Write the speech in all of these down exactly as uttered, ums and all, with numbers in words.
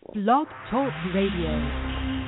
Blog Talk Radio.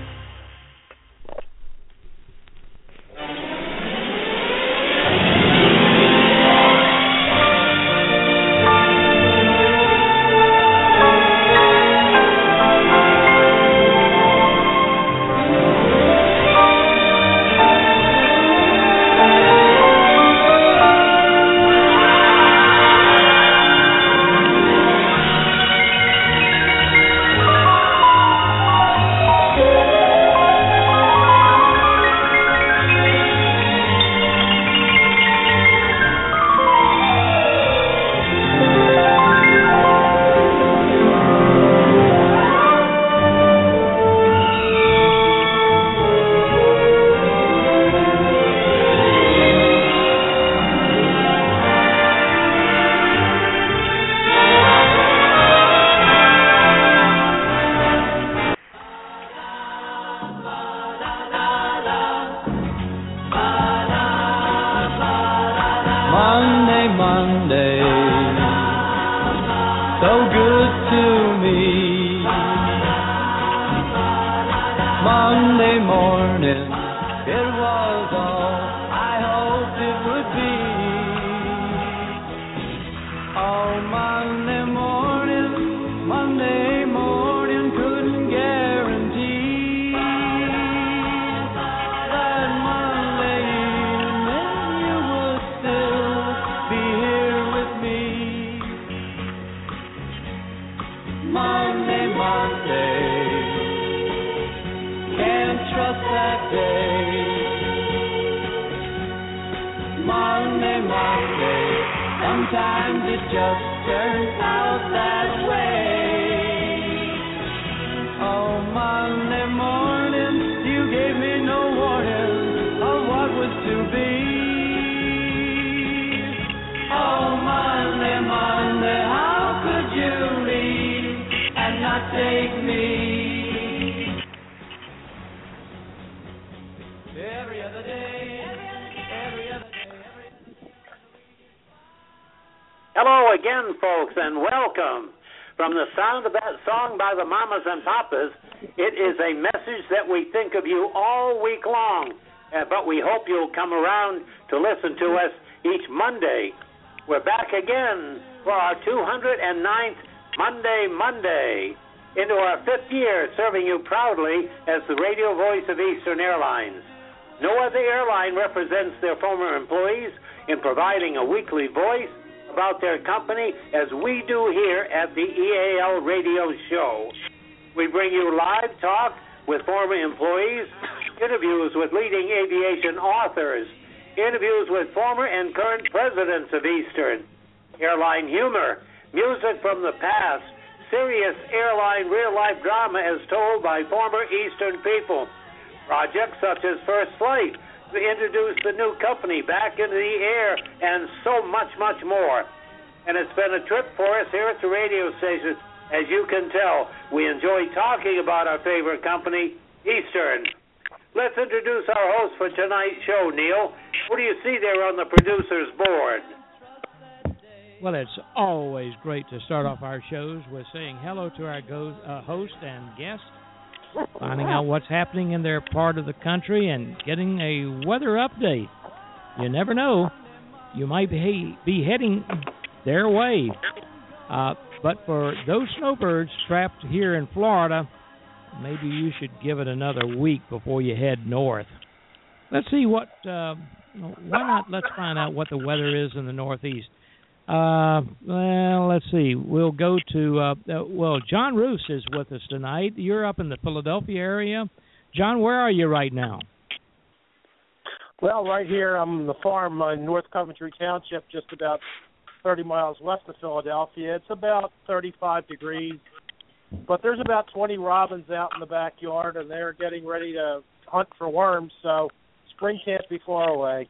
Hello again, folks, and welcome. From the sound of that song by the Mamas and Papas, it is a message that we think of you all week long, uh, but we hope you'll come around to listen to us each Monday. We're back again for our two hundred ninth Monday Monday, into our fifth year serving you proudly as the radio voice of Eastern Airlines. No other airline represents their former employees in providing a weekly voice about their company as we do here at the E A L Radio Show. We bring you live talk with former employees, interviews with leading aviation authors, interviews with former and current presidents of Eastern, airline humor, music from the past, serious airline real-life drama as told by former Eastern people, projects such as First Flight, to introduce the new company back into the air, and so much, much more. And it's been a trip for us here at the radio station. As you can tell, we enjoy talking about our favorite company, Eastern. Let's introduce our host for tonight's show, Neil. What do you see there on the producer's board? Well, it's always great to start off our shows with saying hello to our go- uh, host and guest, finding out what's happening in their part of the country, and getting a weather update. You never know. You might be, be heading their way. Uh, but for those snowbirds trapped here in Florida, maybe you should give it another week before you head north. Let's see what, uh, why not let's find out what the weather is in the Northeast. Uh, well, let's see. We'll go to, uh, uh, well, John Roos is with us tonight. You're up in the Philadelphia area. John, where are you right now? Well, right here, I'm on the farm in North Coventry Township, just about thirty miles west of Philadelphia. It's about thirty-five degrees, but there's about twenty robins out in the backyard, and they're getting ready to hunt for worms, so spring can't be far away.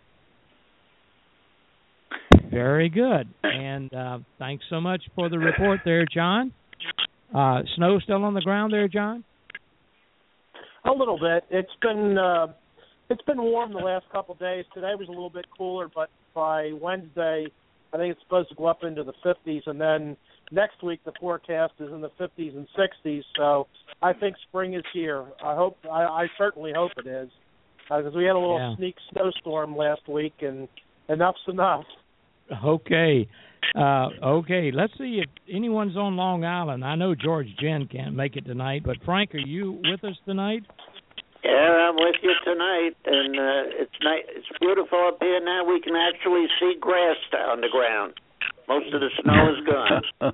Very good. And uh, thanks so much for the report there, John. Uh, snow still on the ground there, John? A little bit. It's been uh, it's been warm the last couple of days. Today was a little bit cooler, but by Wednesday I think it's supposed to go up into the fifties, and then next week the forecast is in the fifties and sixties. So I think spring is here. I hope. I, I certainly hope it is, because uh, we had a little yeah. sneak snowstorm last week, and enough's enough. Okay. Uh, okay, let's see if anyone's on Long Island. I know George Jen can't make it tonight, but Frank, are you with us tonight? Yeah, I'm with you tonight, and uh, it's nice. It's beautiful up here now. We can actually see grass on the ground. Most of the snow is gone.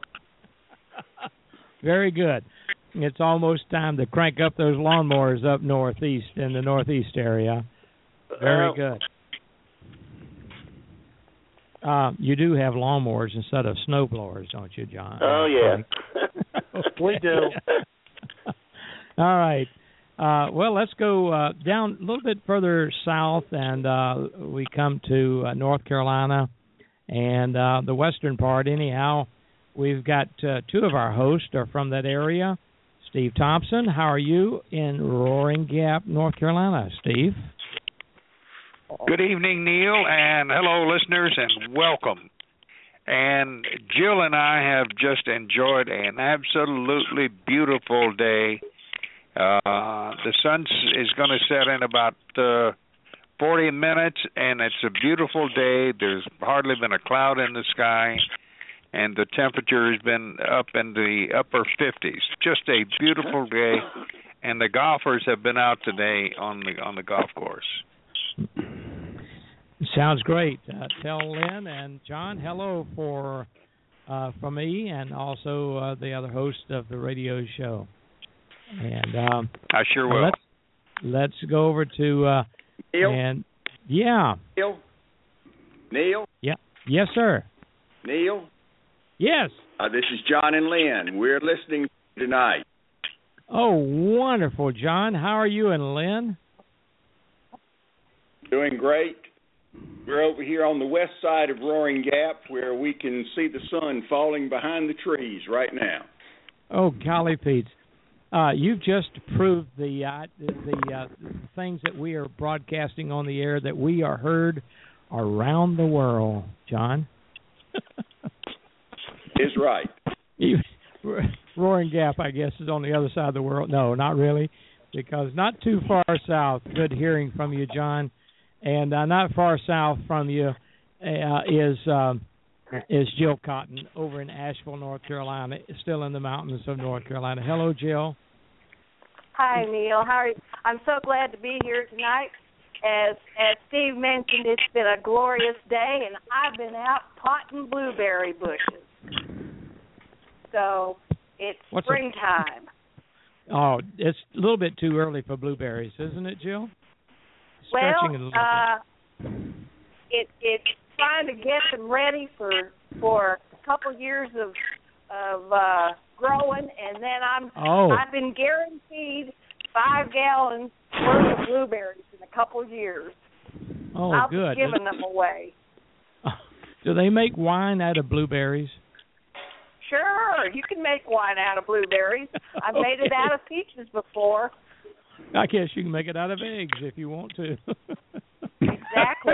Very good. It's almost time to crank up those lawnmowers up northeast in the northeast area. Very uh, good. Uh, you do have lawnmowers instead of snow blowers, don't you, John? Oh, yeah. We do. All right. Uh, well, let's go uh, down a little bit further south, and uh, we come to uh, North Carolina and uh, the western part. Anyhow, we've got uh, two of our hosts are from that area. Steve Thompson, how are you in Roaring Gap, North Carolina, Steve? Good evening, Neil, and hello, listeners, and welcome. And Jill and I have just enjoyed an absolutely beautiful day. Uh, the sun is going to set in about uh, forty minutes, and it's a beautiful day. There's hardly been a cloud in the sky, and the temperature has been up in the upper fifties. Just a beautiful day, and the golfers have been out today on the on the golf course. Sounds great. Uh, tell Lynn and John hello for uh, from me, and also uh, the other host of the radio show. And um, I sure will. Let's, let's go over to uh, Neil. And yeah, Neil. Neil. Yeah. Yes, sir. Neil. Yes. Uh, this is John and Lynn. We're listening tonight. Oh, wonderful, John. How are you and Lynn? Doing great. We're over here on the west side of Roaring Gap, where we can see the sun falling behind the trees right now. Oh, golly, Pete. Uh, you've just proved the uh, the uh, things that we are broadcasting on the air, that we are heard around the world, John. Is right. You, Roaring Gap, I guess, is on the other side of the world. No, not really, because not too far south. Good hearing from you, John. And uh, not far south from you uh, is um, is Jill Cotton over in Asheville, North Carolina, still in the mountains of North Carolina. Hello, Jill. Hi, Neil. How are you? I'm so glad to be here tonight. As as Steve mentioned, it's been a glorious day, and I've been out potting blueberry bushes. So it's What's springtime. A, oh, it's a little bit too early for blueberries, isn't it, Jill? Stretching well, it a little uh, bit. it it's trying to get them ready for for a couple years of of uh, growing, and then I'm oh. I've been guaranteed five gallons worth of blueberries in a couple of years. Oh, I'll good. be giving them away. Do they make wine out of blueberries? Sure, you can make wine out of blueberries. I've okay. made it out of peaches before. I guess you can make it out of eggs if you want to. Exactly.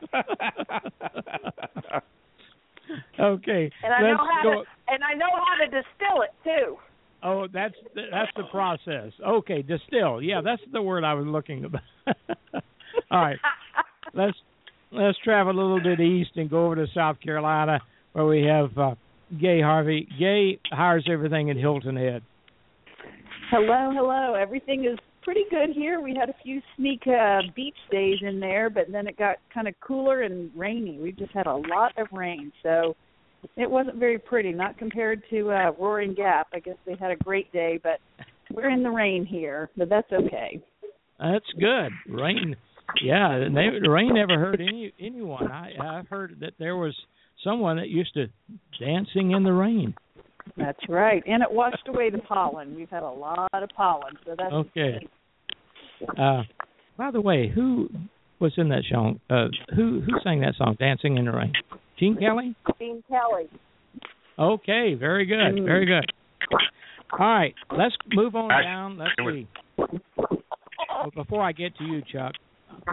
Okay. And I let's know how go. to and I know how to distill it too. Oh, that's the, that's the process. Okay, distill. Yeah, that's the word I was looking about. All right. Let's let's travel a little bit east and go over to South Carolina, where we have uh, Gay Harvey. Gay hires everything in Hilton Head. Hello, hello. Everything is pretty good here. We had a few sneak uh, beach days in there, but then it got kind of cooler and rainy. We just had a lot of rain, so it wasn't very pretty, not compared to uh, Roaring Gap. I guess they had a great day, but we're in the rain here, but that's okay. That's good. Rain, yeah, they, rain never hurt any anyone. I, I've heard that there was someone that used to dancing in the rain. That's right, and it washed away the pollen. We've had a lot of pollen, so that's okay. Uh, by the way, who was in that song? Uh, who who sang that song, "Dancing in the Rain"? Gene Kelly. Gene Kelly. Okay, very good, Mm. very good. All right, let's move on down. Let's see. Well, before I get to you, Chuck,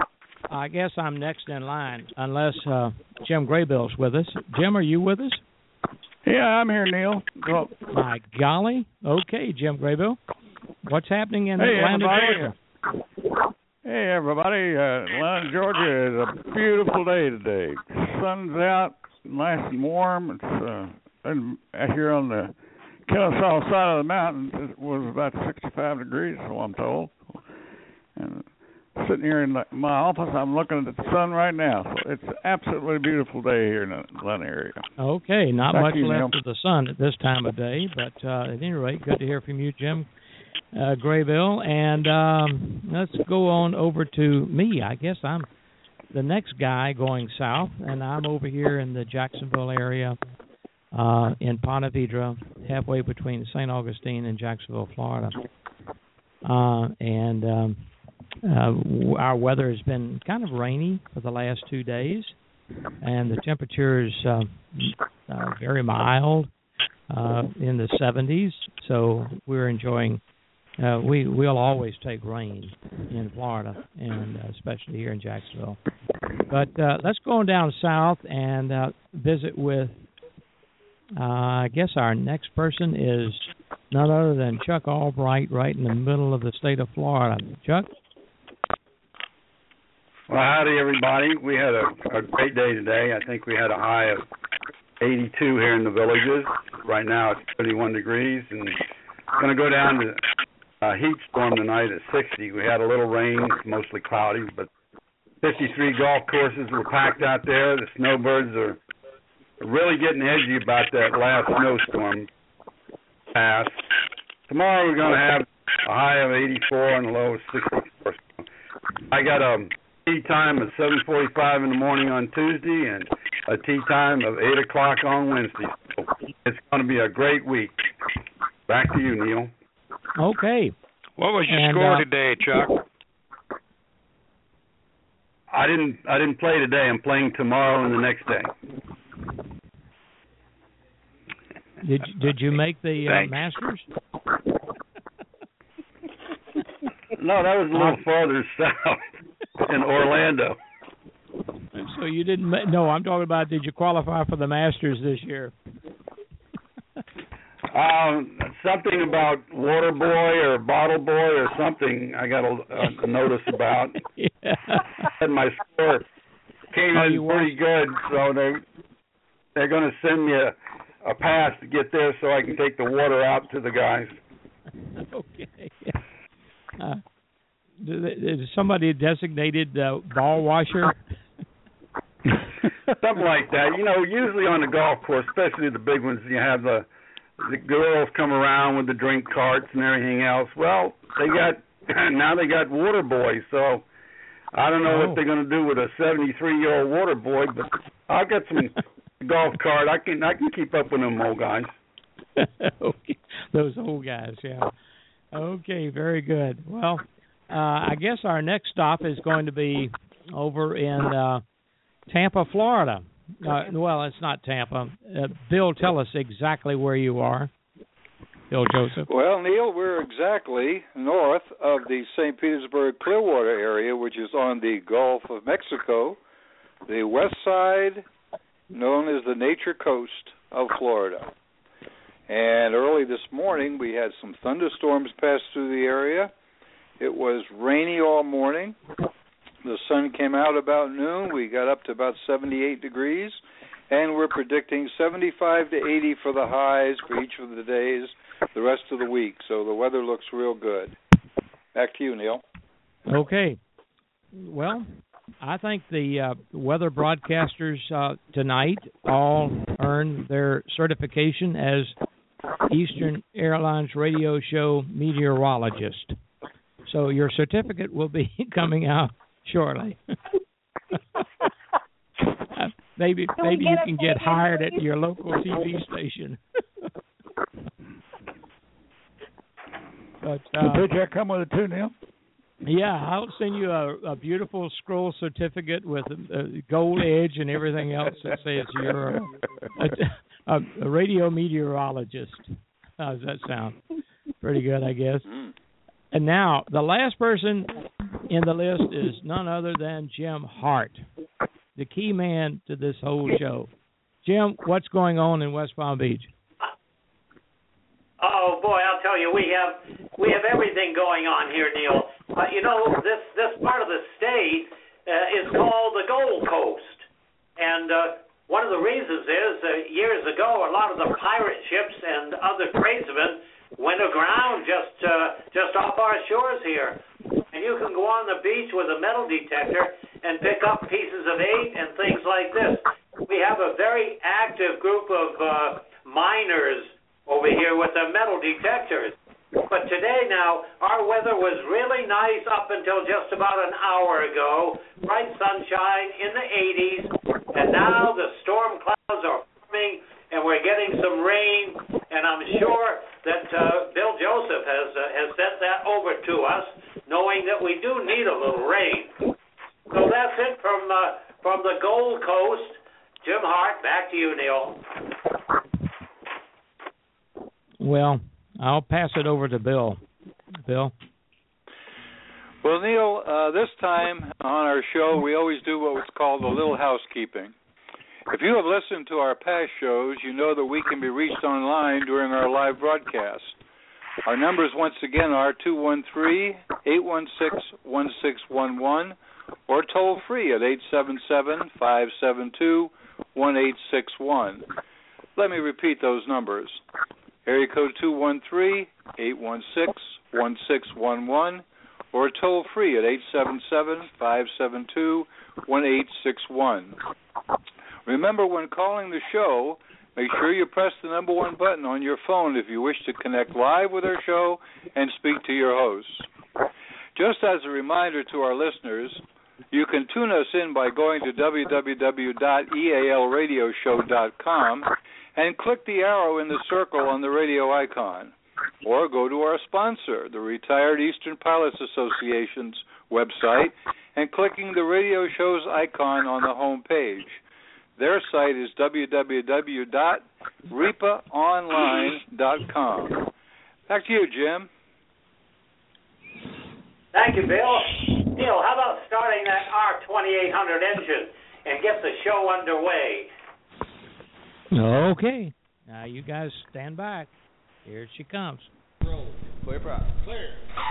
I guess I'm next in line, unless uh, Jim Graybill's with us. Jim, are you with us? Yeah, I'm here, Neil. Well, my golly. Okay, Jim Graybill. What's happening in hey, Atlanta, everybody. Georgia? Hey, everybody. Uh, Atlanta, Georgia is a beautiful day today. Sun's out, nice and warm. It's uh, and here on the Kennesaw side of the mountains, it was about sixty-five degrees, so I'm told. And sitting here in my office, I'm looking at the sun right now. So it's an absolutely beautiful day here in the Atlanta area. Okay, not Back much you, left Neil. of the sun at this time of day, but uh, at any rate, good to hear from you, Jim uh, Graybill. And um, let's go on over to me. I guess I'm the next guy going south, and I'm over here in the Jacksonville area uh, in Ponte Vedra, halfway between Saint Augustine and Jacksonville, Florida. Uh, and um, uh, our weather has been kind of rainy for the last two days, and the temperature is uh, uh, very mild, uh, in the seventies. So we're enjoying. Uh, we we'll always take rain in Florida, and uh, especially here in Jacksonville. But uh, let's go on down south and uh, visit with. Uh, I guess our next person is none other than Chuck Albright, right in the middle of the state of Florida. Chuck? Well, howdy, everybody. We had a, a great day today. I think we had a high of eighty-two here in the villages. Right now it's thirty-one degrees, and it's going to go down to a heat storm tonight at sixty. We had a little rain, mostly cloudy, but fifty-three golf courses were packed out there. The snowbirds are really getting edgy about that last snowstorm pass. Tomorrow we're going to have a high of eighty-four and a low of sixty-four. I got a tee time of seven forty-five in the morning on Tuesday and a tee time of eight o'clock on Wednesday. So it's going to be a great week. Back to you, Neil. Okay. What was your and, score uh, today, Chuck? I didn't. I didn't play today. I'm playing tomorrow and the next day. Did Did you make the uh, Thanks. Masters? No, that was a little farther south in Orlando. So you didn't. Ma- no, I'm talking about. Did you qualify for the Masters this year? Um, something about Water Boy or Bottle Boy or something I got a, a notice about. Yeah. And my score came Oh, in you pretty good, so they, they're going to send me a, a pass to get there so I can take the water out to the guys. Okay. Uh, is somebody designated uh, ball washer? Something like that. You know, usually on the golf course, especially the big ones, you have the the girls come around with the drink carts and everything else. Well, they got now they got water boys, so I don't know Oh. what they're going to do with a seventy-three-year-old water boy, but I'll get some golf cart. I can I can keep up with them old guys. Okay. Those old guys, yeah. Okay, very good. Well, uh, I guess our next stop is going to be over in uh, Tampa, Florida. Uh, well, it's not Tampa. Uh, Bill, tell us exactly where you are. Bill Joseph. Well, Neil, we're exactly north of the Saint Petersburg Clearwater area, which is on the Gulf of Mexico, the west side, known as the Nature Coast of Florida. And early this morning, we had some thunderstorms pass through the area. It was rainy all morning. The sun came out about noon. We got up to about seventy-eight degrees, and we're predicting seventy-five to eighty for the highs for each of the days the rest of the week. So the weather looks real good. Back to you, Neil. Okay. Well, I think the uh, weather broadcasters uh, tonight all earned their certification as Eastern Airlines Radio Show meteorologist. So your certificate will be coming out shortly. uh, maybe maybe you can get hired at your local T V station. But uh, Did that come with it too, Neil? yeah, I'll send you a, a beautiful scroll certificate with a, a gold edge and everything else that says you're a, a, a radio meteorologist. How does that sound? Pretty good, I guess. And now, the last person in the list is none other than Jim Hart, the key man to this whole show. Jim, what's going on in West Palm Beach? Oh boy, I'll tell you, we have we have everything going on here, Neil. Uh, you know, this this part of the state uh, is called the Gold Coast, and uh, one of the reasons is uh, years ago, a lot of the pirate ships and other tradesmen went aground just uh, just off our shores here, and you can go on the beach with a metal detector and pick up pieces of eight and things like this. We have a very active group of uh, miners over here with the metal detectors. But today now, our weather was really nice up until just about an hour ago. Bright sunshine in the eighties, and now the storm clouds are forming, and we're getting some rain, and I'm sure that uh, Bill Joseph has uh, has sent that over to us, knowing that we do need a little rain. So that's it from uh, from the Gold Coast. Jim Hart, back to you, Neil. Well, I'll pass it over to Bill. Bill? Well, Neil, uh, this time on our show, we always do what's called a little housekeeping. If you have listened to our past shows, you know that we can be reached online during our live broadcast. Our numbers, once again, are two one three, eight one six, one six one one or toll free at eight seven seven, five seven two, one eight six one. Let me repeat those numbers. Area code two one three, eight one six, one six one one or toll free at eight seven seven, five seven two, one eight six one. Remember, when calling the show, make sure you press the number one button on your phone if you wish to connect live with our show and speak to your hosts. Just as a reminder to our listeners, you can tune us in by going to w w w dot e a l radio show dot com and click the arrow in the circle on the radio icon. Or go to our sponsor, the Retired Eastern Pilots Association's website, and clicking the radio show's icon on the home page. Their site is w w w dot ripa online dot com. Back to you, Jim. Thank you, Bill. Neil, how about starting that R twenty-eight hundred engine and get the show underway? Okay. Now you guys stand back. Here she comes. Roll. Clear prop. Clear.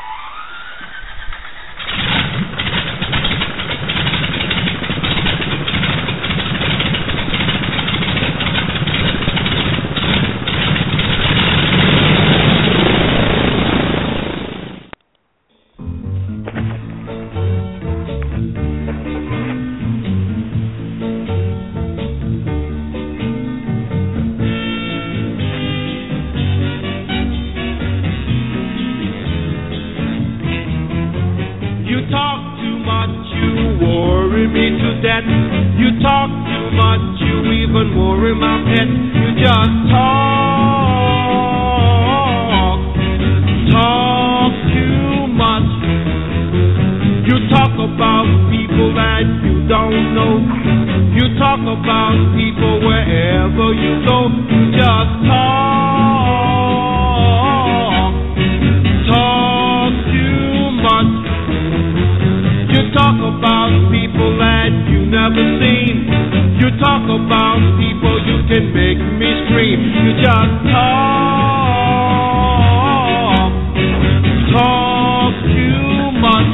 You talk too much, you even worry my pet. You just talk, talk too much. You talk about people that you don't know. You talk about people wherever you go. You just talk, talk too much. You talk about people that you never seen. You talk about people, you can make me scream. You just talk, talk too much.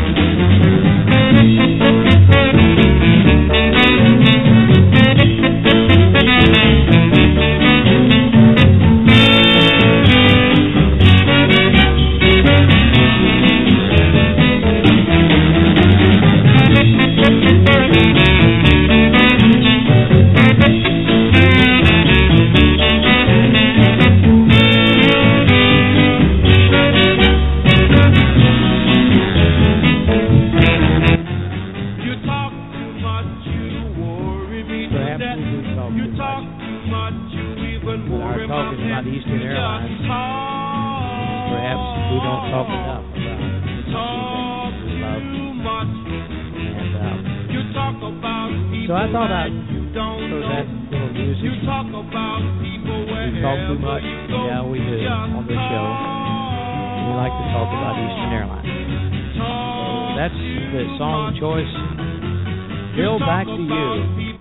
So I thought I'd throw that little music. We talk too much. Yeah, we do on this show. We like to talk about Eastern Airlines. So That's the song choice. Bill, back to you.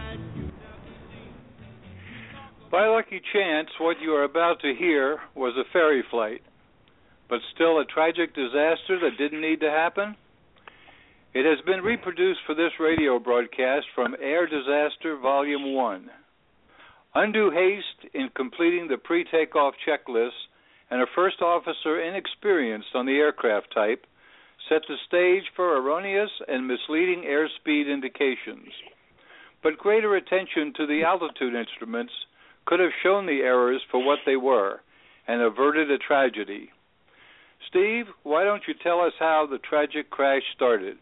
By lucky chance, what you are about to hear was a ferry flight, but still a tragic disaster that didn't need to happen? It has been reproduced for this radio broadcast from Air Disaster Volume one. Undue haste in completing the pre-takeoff checklist and a first officer inexperienced on the aircraft type set the stage for erroneous and misleading airspeed indications. But greater attention to the altitude instruments could have shown the errors for what they were and averted a tragedy. Steve, why don't you tell us how the tragic crash started?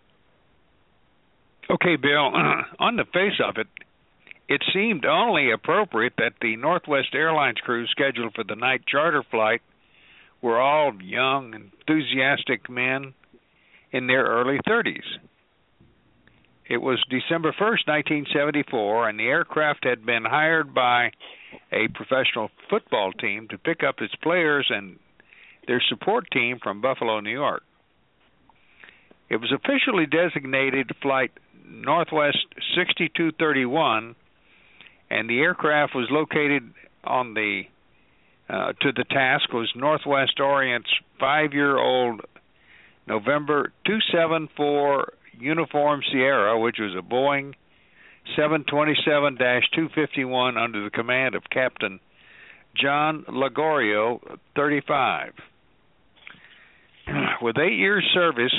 Okay, Bill, on the face of it, it seemed only appropriate that the Northwest Airlines crew scheduled for the night charter flight were all young, enthusiastic men in their early thirties. It was December first, nineteen seventy-four, and the aircraft had been hired by a professional football team to pick up its players and their support team from Buffalo, New York. It was officially designated Flight Northwest sixty-two thirty-one, and the aircraft was located on the uh, to the task was Northwest Orient's five-year-old November two seventy-four Uniform Sierra, which was a Boeing seven twenty-seven dash two fifty-one under the command of Captain John Lagorio, thirty-five. With eight years' service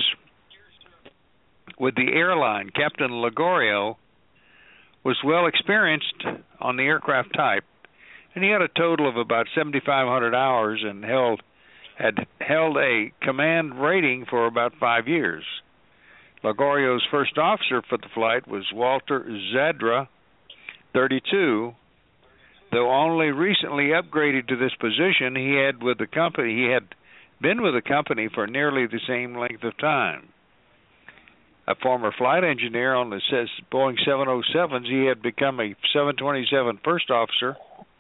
with the airline, Captain Lagorio was well experienced on the aircraft type, and he had a total of about seventy-five hundred hours and held had held a command rating for about five years. Lagorio's first officer for the flight was Walter Zadra, thirty-two. Though only recently upgraded to this position, he had with the company he had been with the company for nearly the same length of time. A former flight engineer on the Boeing seven oh sevens, he had become a seven twenty-seven first officer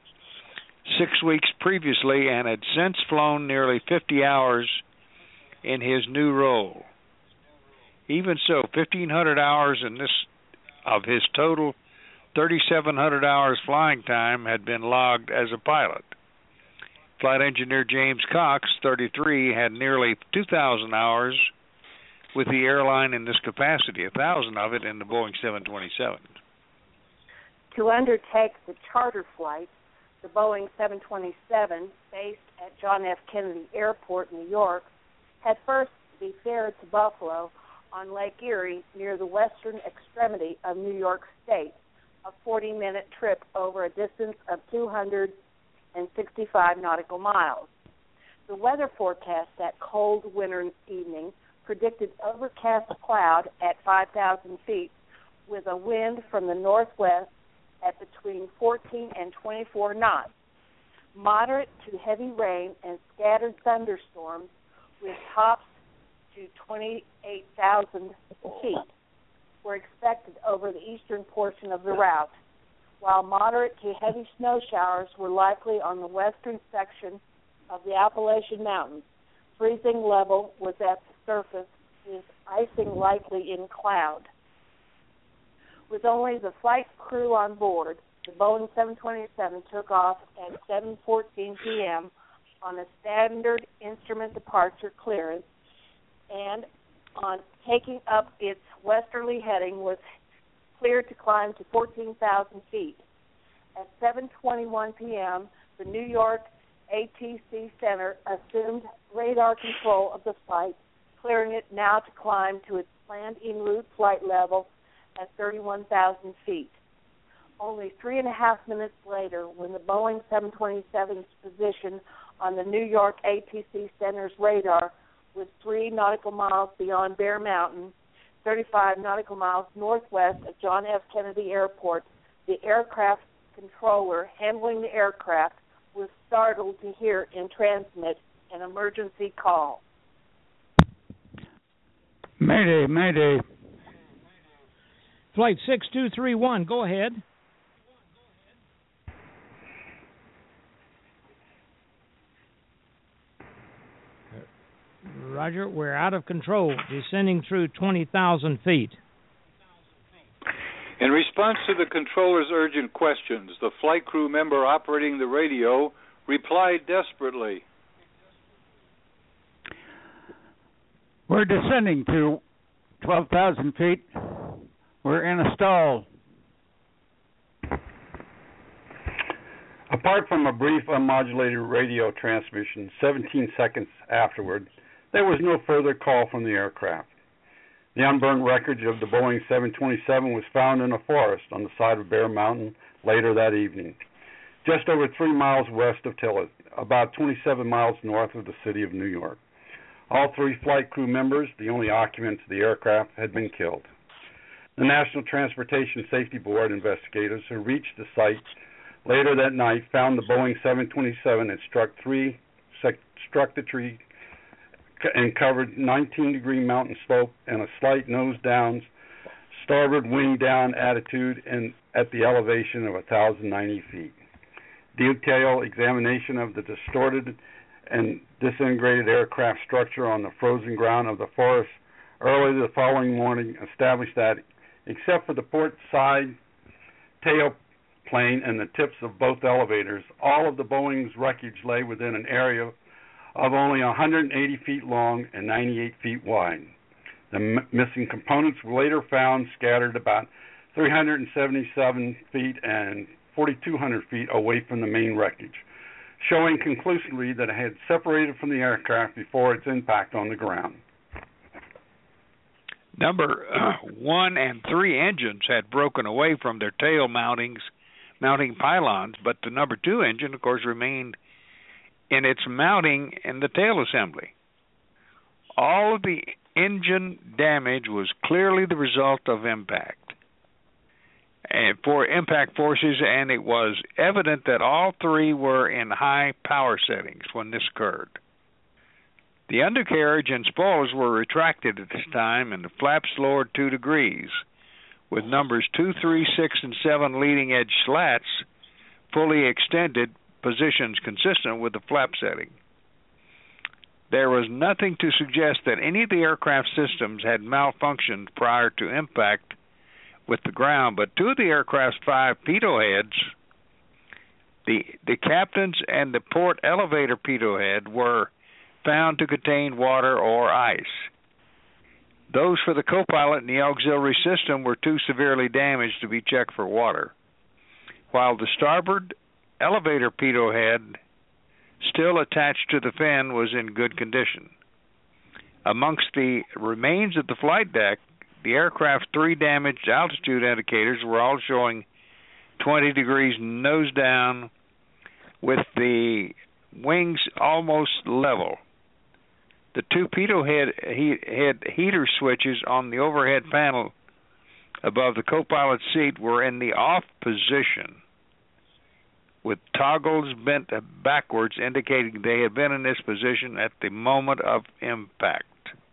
six weeks previously and had since flown nearly fifty hours in his new role. Even so, fifteen hundred hours in this of his total thirty-seven hundred hours flying time had been logged as a pilot. Flight engineer James Cox, thirty-three, had nearly two thousand hours with the airline in this capacity, one thousand of it in the Boeing seven twenty-seven. To undertake the charter flight, the Boeing seven twenty-seven, based at John F. Kennedy Airport, New York, had first to be ferried to Buffalo on Lake Erie near the western extremity of New York State, a forty-minute trip over a distance of two hundred sixty-five nautical miles. The weather forecast that cold winter evening predicted overcast cloud at five thousand feet with a wind from the northwest at between fourteen and twenty-four knots, moderate to heavy rain and scattered thunderstorms with tops to twenty-eight thousand feet were expected over the eastern portion of the route, while moderate to heavy snow showers were likely on the western section of the Appalachian Mountains. Freezing level was at the surface, with icing likely in cloud. With only the flight crew on board, the Boeing seven twenty-seven took off at seven fourteen p.m. on a standard instrument departure clearance, and on taking up its westerly heading was cleared to climb to fourteen thousand feet. At seven twenty-one p.m., the New York A T C Center assumed radar control of the flight, clearing it now to climb to its planned en route flight level at thirty-one thousand feet. Only three and a half minutes later, when the Boeing seven twenty-seven's position on the New York A T C Center's radar was three nautical miles beyond Bear Mountain, thirty-five nautical miles northwest of John F. Kennedy Airport, the aircraft controller handling the aircraft was startled to hear and transmit an emergency call. Mayday, mayday. Flight six two three one, go ahead. Roger, we're out of control, descending through twenty thousand feet. In response to the controller's urgent questions, the flight crew member operating the radio replied desperately. We're descending to twelve thousand feet. We're in a stall. Apart from a brief unmodulated radio transmission seventeen seconds afterward, there was no further call from the aircraft. The unburned wreckage of the Boeing seven twenty-seven was found in a forest on the side of Bear Mountain later that evening, just over three miles west of Tillet, about twenty-seven miles north of the city of New York. All three flight crew members, the only occupants of the aircraft, had been killed. The National Transportation Safety Board investigators who reached the site later that night found the Boeing seven twenty-seven had struck three, struck the tree and covered nineteen degree mountain slope and a slight nose down, starboard wing down attitude and at the elevation of one thousand ninety feet. Detailed examination of the distorted and disintegrated aircraft structure on the frozen ground of the forest early the following morning established that, except for the port side tail plane and the tips of both elevators, all of the Boeing's wreckage lay within an area of only one hundred eighty feet long and ninety-eight feet wide. The m- missing components were later found scattered about three hundred seventy-seven feet and forty-two hundred feet away from the main wreckage, showing conclusively that it had separated from the aircraft before its impact on the ground. Number uh, one and three engines had broken away from their tail mountings, mounting pylons, but the number two engine, of course, remained in its mounting in the tail assembly. All of the engine damage was clearly the result of impact and for impact forces, and it was evident that all three were in high power settings when this occurred. The undercarriage and spoilers were retracted at this time, and the flaps lowered two degrees, with numbers two, three, six, and seven leading edge slats fully extended, positions consistent with the flap setting. There was nothing to suggest that any of the aircraft systems had malfunctioned prior to impact with the ground, but two of the aircraft's five pitot heads, the the captain's and the port elevator pitot head, were found to contain water or ice. Those for the co-pilot and the auxiliary system were too severely damaged to be checked for water, while the starboard elevator pitot head, still attached to the fin, was in good condition. Amongst the remains of the flight deck, the aircraft's three damaged altitude indicators were all showing twenty degrees nose down, with the wings almost level. The two pitot head, he, head heater switches on the overhead panel above the co-pilot's seat were in the off position, with toggles bent backwards, indicating they had been in this position at the moment of impact.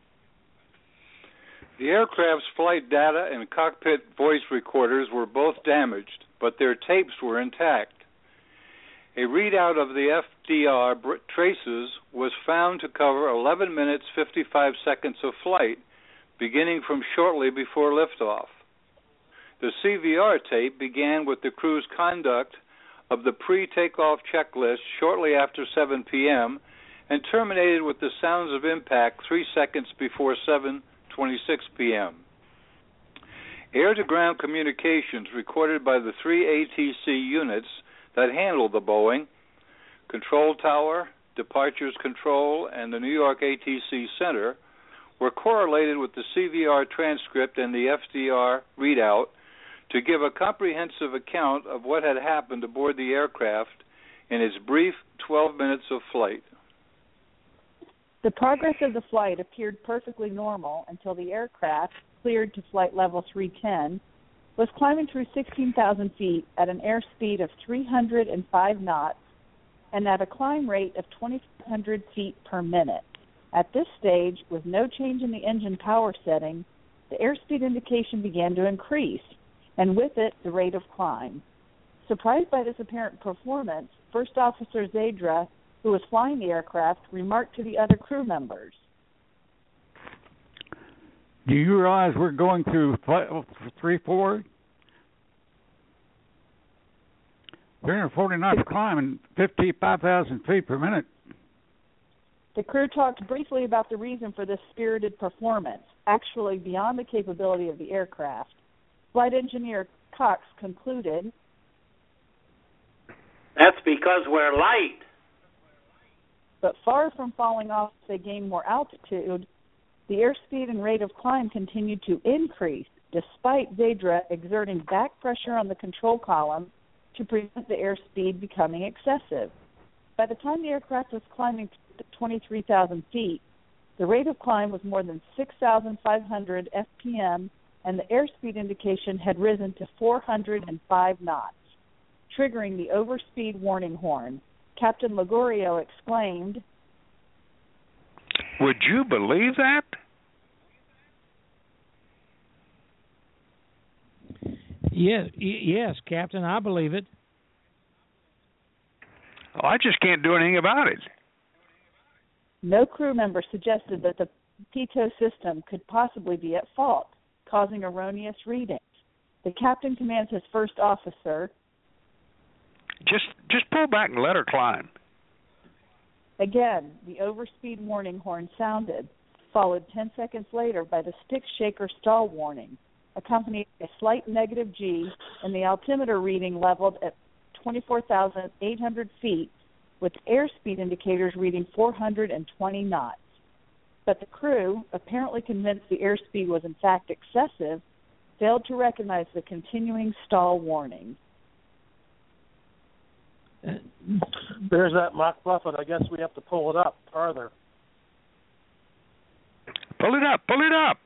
The aircraft's flight data and cockpit voice recorders were both damaged, but their tapes were intact. A readout of the F D R traces was found to cover eleven minutes fifty-five seconds of flight, beginning from shortly before liftoff. The C V R tape began with the crew's conduct of the pre-takeoff checklist shortly after seven p.m. and terminated with the sounds of impact three seconds before seven twenty-six p.m. Air-to-ground communications recorded by the three A T C units that handled the Boeing, Control Tower, Departures Control, and the New York A T C Center, were correlated with the C V R transcript and the F D R readout to give a comprehensive account of what had happened aboard the aircraft in its brief twelve minutes of flight. The progress of the flight appeared perfectly normal until the aircraft, cleared to flight level three ten, was climbing through sixteen thousand feet at an airspeed of three hundred five knots and at a climb rate of twenty-five hundred feet per minute. At this stage, with no change in the engine power setting, the airspeed indication began to increase, and with it, the rate of climb. Surprised by this apparent performance, First Officer Zadra, who was flying the aircraft, remarked to the other crew members, Do you realize we're going through three four? three forty knots climb and fifty-five thousand feet per minute. The crew talked briefly about the reason for this spirited performance, actually beyond the capability of the aircraft. Flight engineer Cox concluded, "That's because we're light." But far from falling off as they gained more altitude, the airspeed and rate of climb continued to increase, despite Zadra exerting back pressure on the control column to prevent the airspeed becoming excessive. By the time the aircraft was climbing to twenty-three thousand feet, the rate of climb was more than six thousand five hundred F P M, and the airspeed indication had risen to four hundred five knots, triggering the overspeed warning horn. Captain Ligorio exclaimed, "Would you believe that?" Yes, yes, Captain, I believe it. Oh, I just can't do anything about it. No crew member suggested that the pitot system could possibly be at fault, causing erroneous readings. The captain commands his first officer. Just, just pull back and let her climb. Again, the overspeed warning horn sounded, followed ten seconds later by the stick shaker stall warning, accompanied by a slight negative G and the altimeter reading leveled at twenty-four thousand eight hundred feet, with airspeed indicators reading four hundred twenty knots. But the crew, apparently convinced the airspeed was in fact excessive, failed to recognize the continuing stall warning. There's that Mach Bluffet. I guess we have to pull it up farther. Pull it up, pull it up.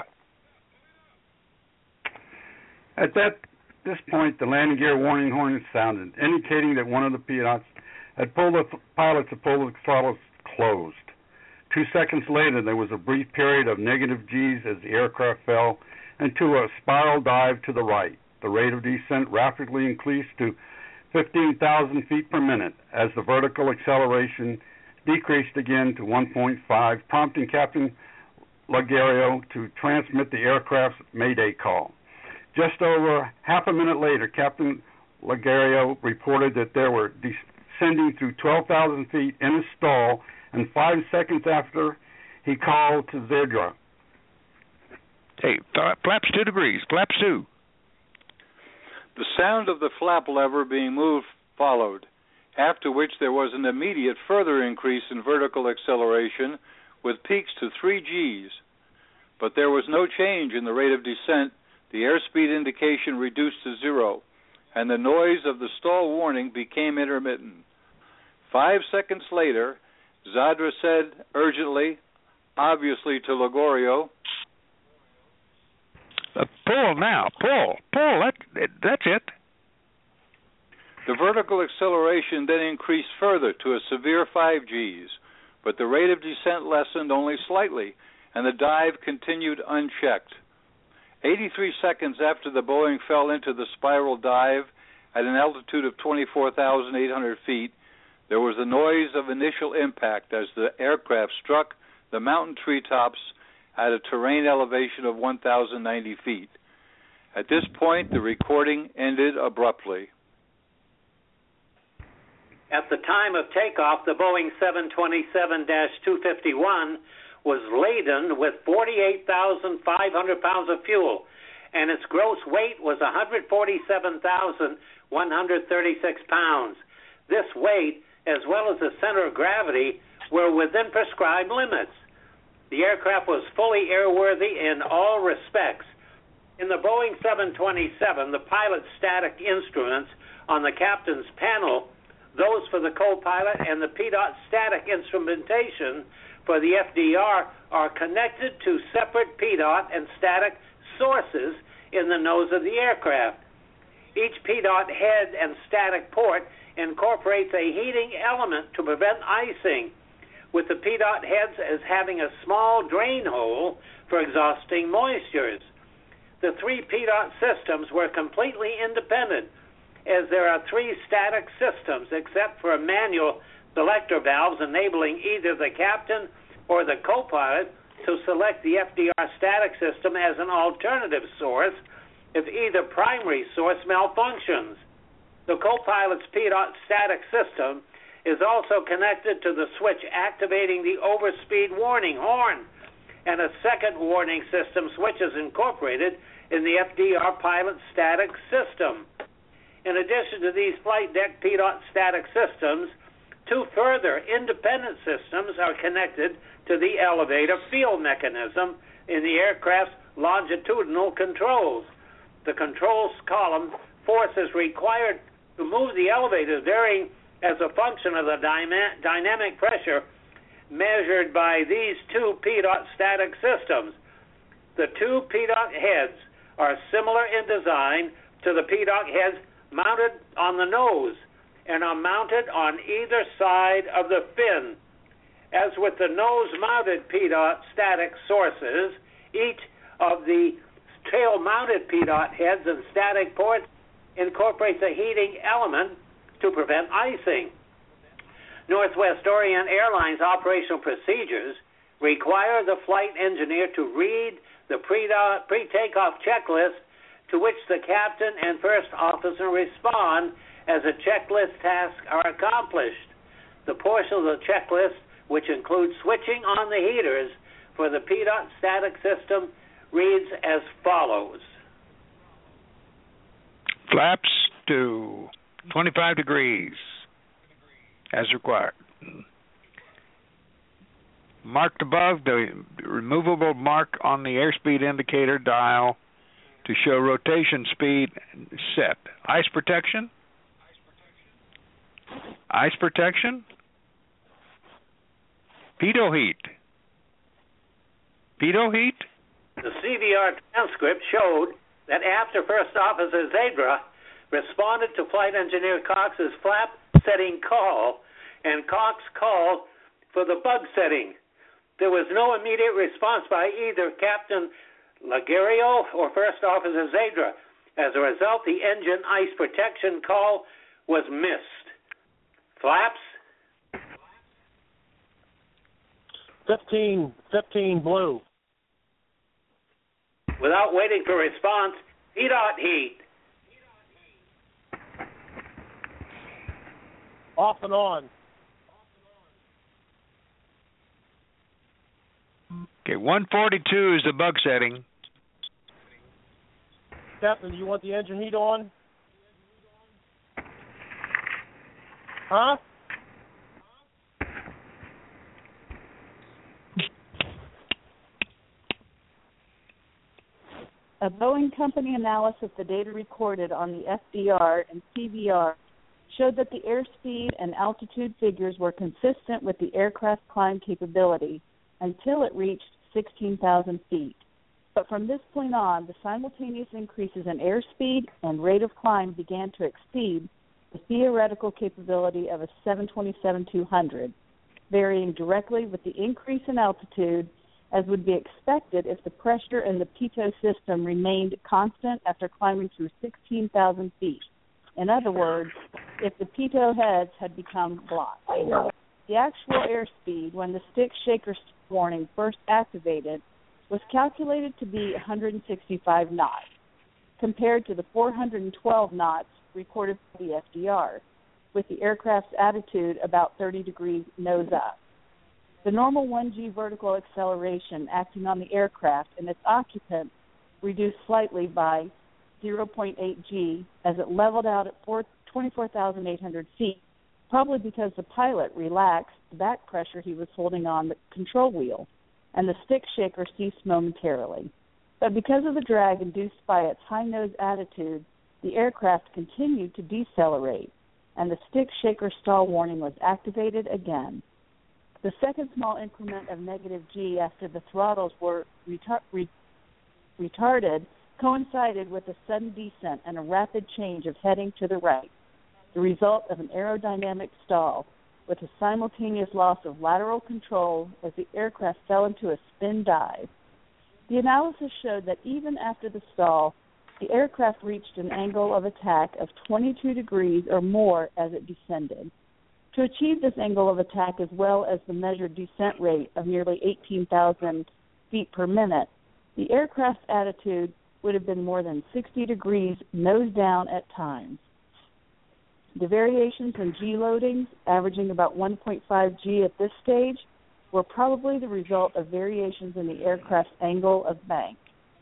At that this point, the landing gear warning horn sounded, indicating that one of the pilots had pulled the pilot to pull the throttles closed. Two seconds later, there was a brief period of negative G's as the aircraft fell into a spiral dive to the right. The rate of descent rapidly increased to fifteen thousand feet per minute as the vertical acceleration decreased again to one point five, prompting Captain Ligorio to transmit the aircraft's mayday call. Just over half a minute later, Captain Ligorio reported that they were descending through twelve thousand feet in a stall, and five seconds after, he called to Zadra. Hey, flaps two degrees, flaps two. The sound of the flap lever being moved followed, after which there was an immediate further increase in vertical acceleration with peaks to three G's. But there was no change in the rate of descent. The airspeed indication reduced to zero, and the noise of the stall warning became intermittent. Five seconds later, Zadra said urgently, obviously to Ligorio, uh, pull now, pull, pull, that, that's it. The vertical acceleration then increased further to a severe five G's, but the rate of descent lessened only slightly, and the dive continued unchecked. eighty-three seconds after the Boeing fell into the spiral dive at an altitude of twenty-four thousand eight hundred feet, there was the noise of initial impact as the aircraft struck the mountain treetops at a terrain elevation of one thousand ninety feet. At this point, the recording ended abruptly. At the time of takeoff, the Boeing seven twenty-seven dash two fifty-one was laden with forty-eight thousand five hundred pounds of fuel, and its gross weight was one hundred forty-seven thousand one hundred thirty-six pounds. This weight, as well as the center of gravity, were within prescribed limits. The aircraft was fully airworthy in all respects. In the Boeing seven twenty-seven, the pilot's static instruments on the captain's panel, those for the co-pilot, and the P DOT static instrumentation for the F D R are connected to separate P DOT and static sources in the nose of the aircraft. Each P DOT head and static port incorporates a heating element to prevent icing, with the P DOT heads as having a small drain hole for exhausting moistures. The three P DOT systems were completely independent, as there are three static systems except for manual selector valves enabling either the captain or the co-pilot to select the F D R static system as an alternative source if either primary source malfunctions. The co-pilot's P DOT static system is also connected to the switch activating the overspeed warning horn, and a second warning system switch is incorporated in the F D R pilot static system. In addition to these flight deck P DOT static systems, two further independent systems are connected to the elevator field mechanism in the aircraft's longitudinal controls. The controls column forces required to move the elevator varying as a function of the dyma- dynamic pressure measured by these two P DOT static systems. The two P DOT heads are similar in design to the P DOT heads mounted on the nose and are mounted on either side of the fin. As with the nose-mounted P DOT static sources, each of the tail-mounted P DOT heads and static ports incorporates a heating element to prevent icing. Northwest Orient Airlines operational procedures require the flight engineer to read the pre-takeoff checklist, to which the captain and first officer respond as the checklist tasks are accomplished. The portion of the checklist, which includes switching on the heaters for the P DOT static system, reads as follows. Flaps to twenty-five degrees as required. Marked above, the removable mark on the airspeed indicator dial to show rotation speed set. Ice protection? Ice protection? Pitot heat. Pitot heat? The C V R transcript showed that after First Officer Zadra responded to Flight Engineer Cox's flap setting call, and Cox called for the bug setting. There was no immediate response by either Captain Lagerio or First Officer Zadra. As a result, the engine ice protection call was missed. Flaps? fifteen, fifteen blue. Without waiting for response, P DOT heat. Off and on. Okay, one forty-two is the bug setting. Captain, do you want the engine heat on? Huh? A Boeing company analysis of the data recorded on the F D R and C V R showed that the airspeed and altitude figures were consistent with the aircraft climb capability until it reached sixteen thousand feet. But from this point on, the simultaneous increases in airspeed and rate of climb began to exceed the theoretical capability of a seven twenty-seven two hundred, varying directly with the increase in altitude, as would be expected if the pressure in the pitot system remained constant after climbing through sixteen thousand feet. In other words, if the pitot heads had become blocked. The actual airspeed when the stick shaker warning first activated was calculated to be one hundred sixty-five knots, compared to the four hundred twelve knots recorded by the F D R, with the aircraft's attitude about thirty degrees nose up. The normal one G vertical acceleration acting on the aircraft and its occupants reduced slightly by zero point eight G as it leveled out at twenty-four thousand eight hundred feet, probably because the pilot relaxed the back pressure he was holding on the control wheel, and the stick shaker ceased momentarily. But because of the drag induced by its high nose attitude, the aircraft continued to decelerate, and the stick shaker stall warning was activated again. The second small increment of negative G after the throttles were retar- re- retarded coincided with a sudden descent and a rapid change of heading to the right, the result of an aerodynamic stall with a simultaneous loss of lateral control as the aircraft fell into a spin dive. The analysis showed that even after the stall, the aircraft reached an angle of attack of twenty-two degrees or more as it descended. To achieve this angle of attack as well as the measured descent rate of nearly eighteen thousand feet per minute, the aircraft's attitude would have been more than sixty degrees nose down at times. The variations in G loadings, averaging about one point five G at this stage, were probably the result of variations in the aircraft's angle of bank.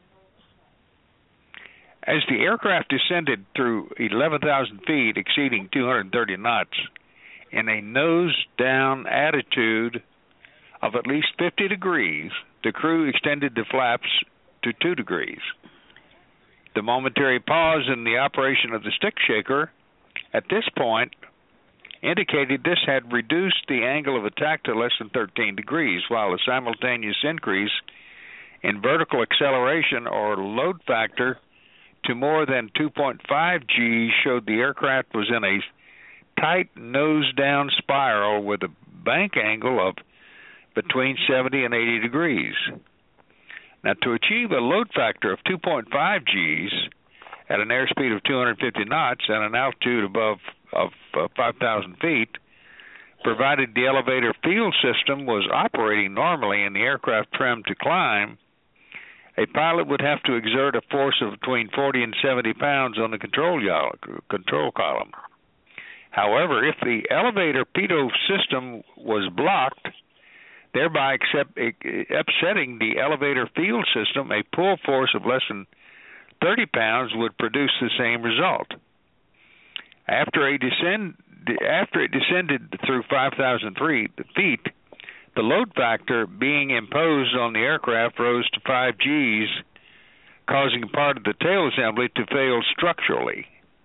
As the aircraft descended through eleven thousand feet, exceeding two hundred thirty knots, in a nose-down attitude of at least fifty degrees, the crew extended the flaps to two degrees. The momentary pause in the operation of the stick shaker at this point indicated this had reduced the angle of attack to less than thirteen degrees, while a simultaneous increase in vertical acceleration or load factor to more than two point five G showed the aircraft was in a tight nose-down spiral with a bank angle of between seventy and eighty degrees. Now, to achieve a load factor of two point five Gs at an airspeed of two hundred fifty knots and an altitude above of uh, five thousand feet, provided the elevator field system was operating normally and the aircraft trimmed to climb, a pilot would have to exert a force of between forty and seventy pounds on the control, control column. However, if the elevator pitot system was blocked, thereby accept, upsetting the elevator field system, a pull force of less than thirty pounds would produce the same result. After, a descend, after it descended through five thousand feet, the load factor being imposed on the aircraft rose to five Gs, causing part of the tail assembly to fail structurally.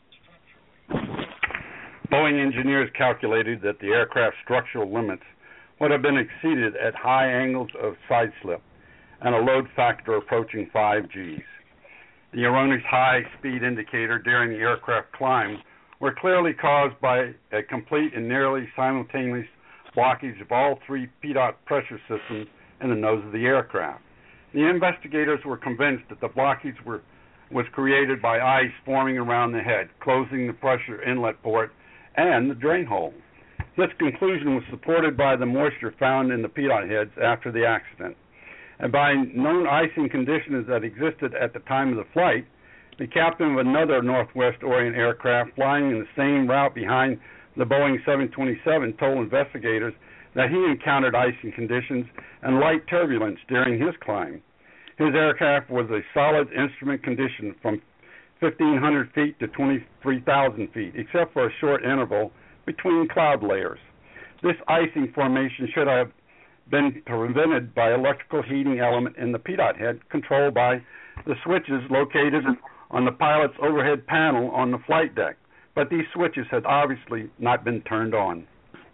Boeing engineers calculated that the aircraft's structural limits would have been exceeded at high angles of side slip and a load factor approaching five Gs. The erroneous high speed indicator during the aircraft climb were clearly caused by a complete and nearly simultaneous blockage of all three pitot pressure systems in the nose of the aircraft. The investigators were convinced that the blockage were, was created by ice forming around the head, closing the pressure inlet port and the drain hole. This conclusion was supported by the moisture found in the pitot heads after the accident, and by known icing conditions that existed at the time of the flight. The captain of another Northwest Orient aircraft flying in the same route behind the Boeing seven twenty-seven told investigators that he encountered icing conditions and light turbulence during his climb. His aircraft was a solid instrument condition from fifteen hundred feet to twenty-three thousand feet, except for a short interval between cloud layers. This icing formation should have been prevented by electrical heating element in the pitot head controlled by the switches located on the pilot's overhead panel on the flight deck, but these switches had obviously not been turned on.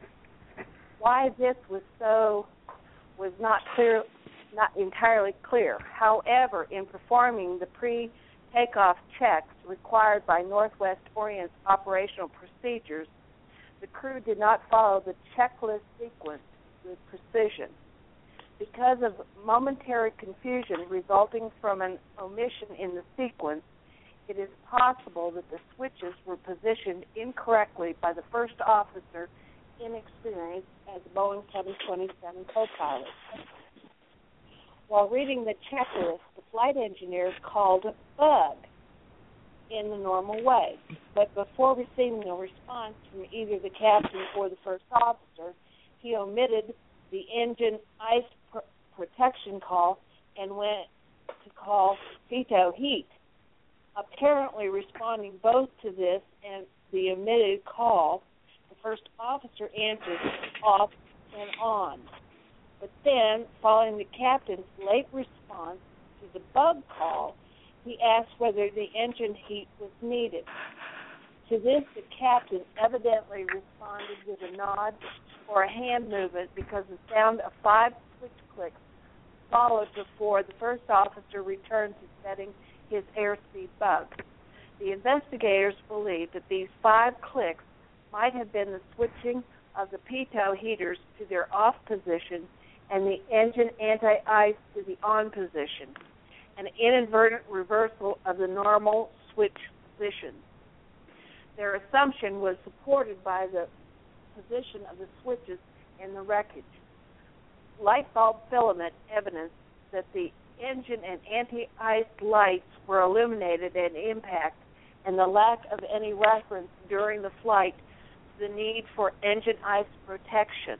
Why this was so was not clear, not entirely clear. However, in performing the pre-takeoff checks required by Northwest Orient's operational procedures, the crew did not follow the checklist sequence with precision. Because of momentary confusion resulting from an omission in the sequence, it is possible that the switches were positioned incorrectly by the first officer inexperienced as a Boeing seven twenty-seven co-pilot. While reading the checklist, the flight engineer called a bug in the normal way, but before receiving a response from either the captain or the first officer, he omitted the engine ice pr- protection call and went to call pitot heat. Apparently responding both to this and the omitted call, the first officer answered off and on. But then, following the captain's late response to the bug call, he asked whether the engine heat was needed. To this, the captain evidently responded with a nod or a hand movement because the sound of five switch clicks followed before the first officer returned to setting his airspeed bug. The investigators believe that these five clicks might have been the switching of the pitot heaters to their off position and the engine anti-ice to the on position, an inadvertent reversal of the normal switch position. Their assumption was supported by the position of the switches in the wreckage. Light bulb filament evidence that the engine and anti-ice lights were illuminated at impact, and the lack of any reference during the flight to the need for engine ice protection.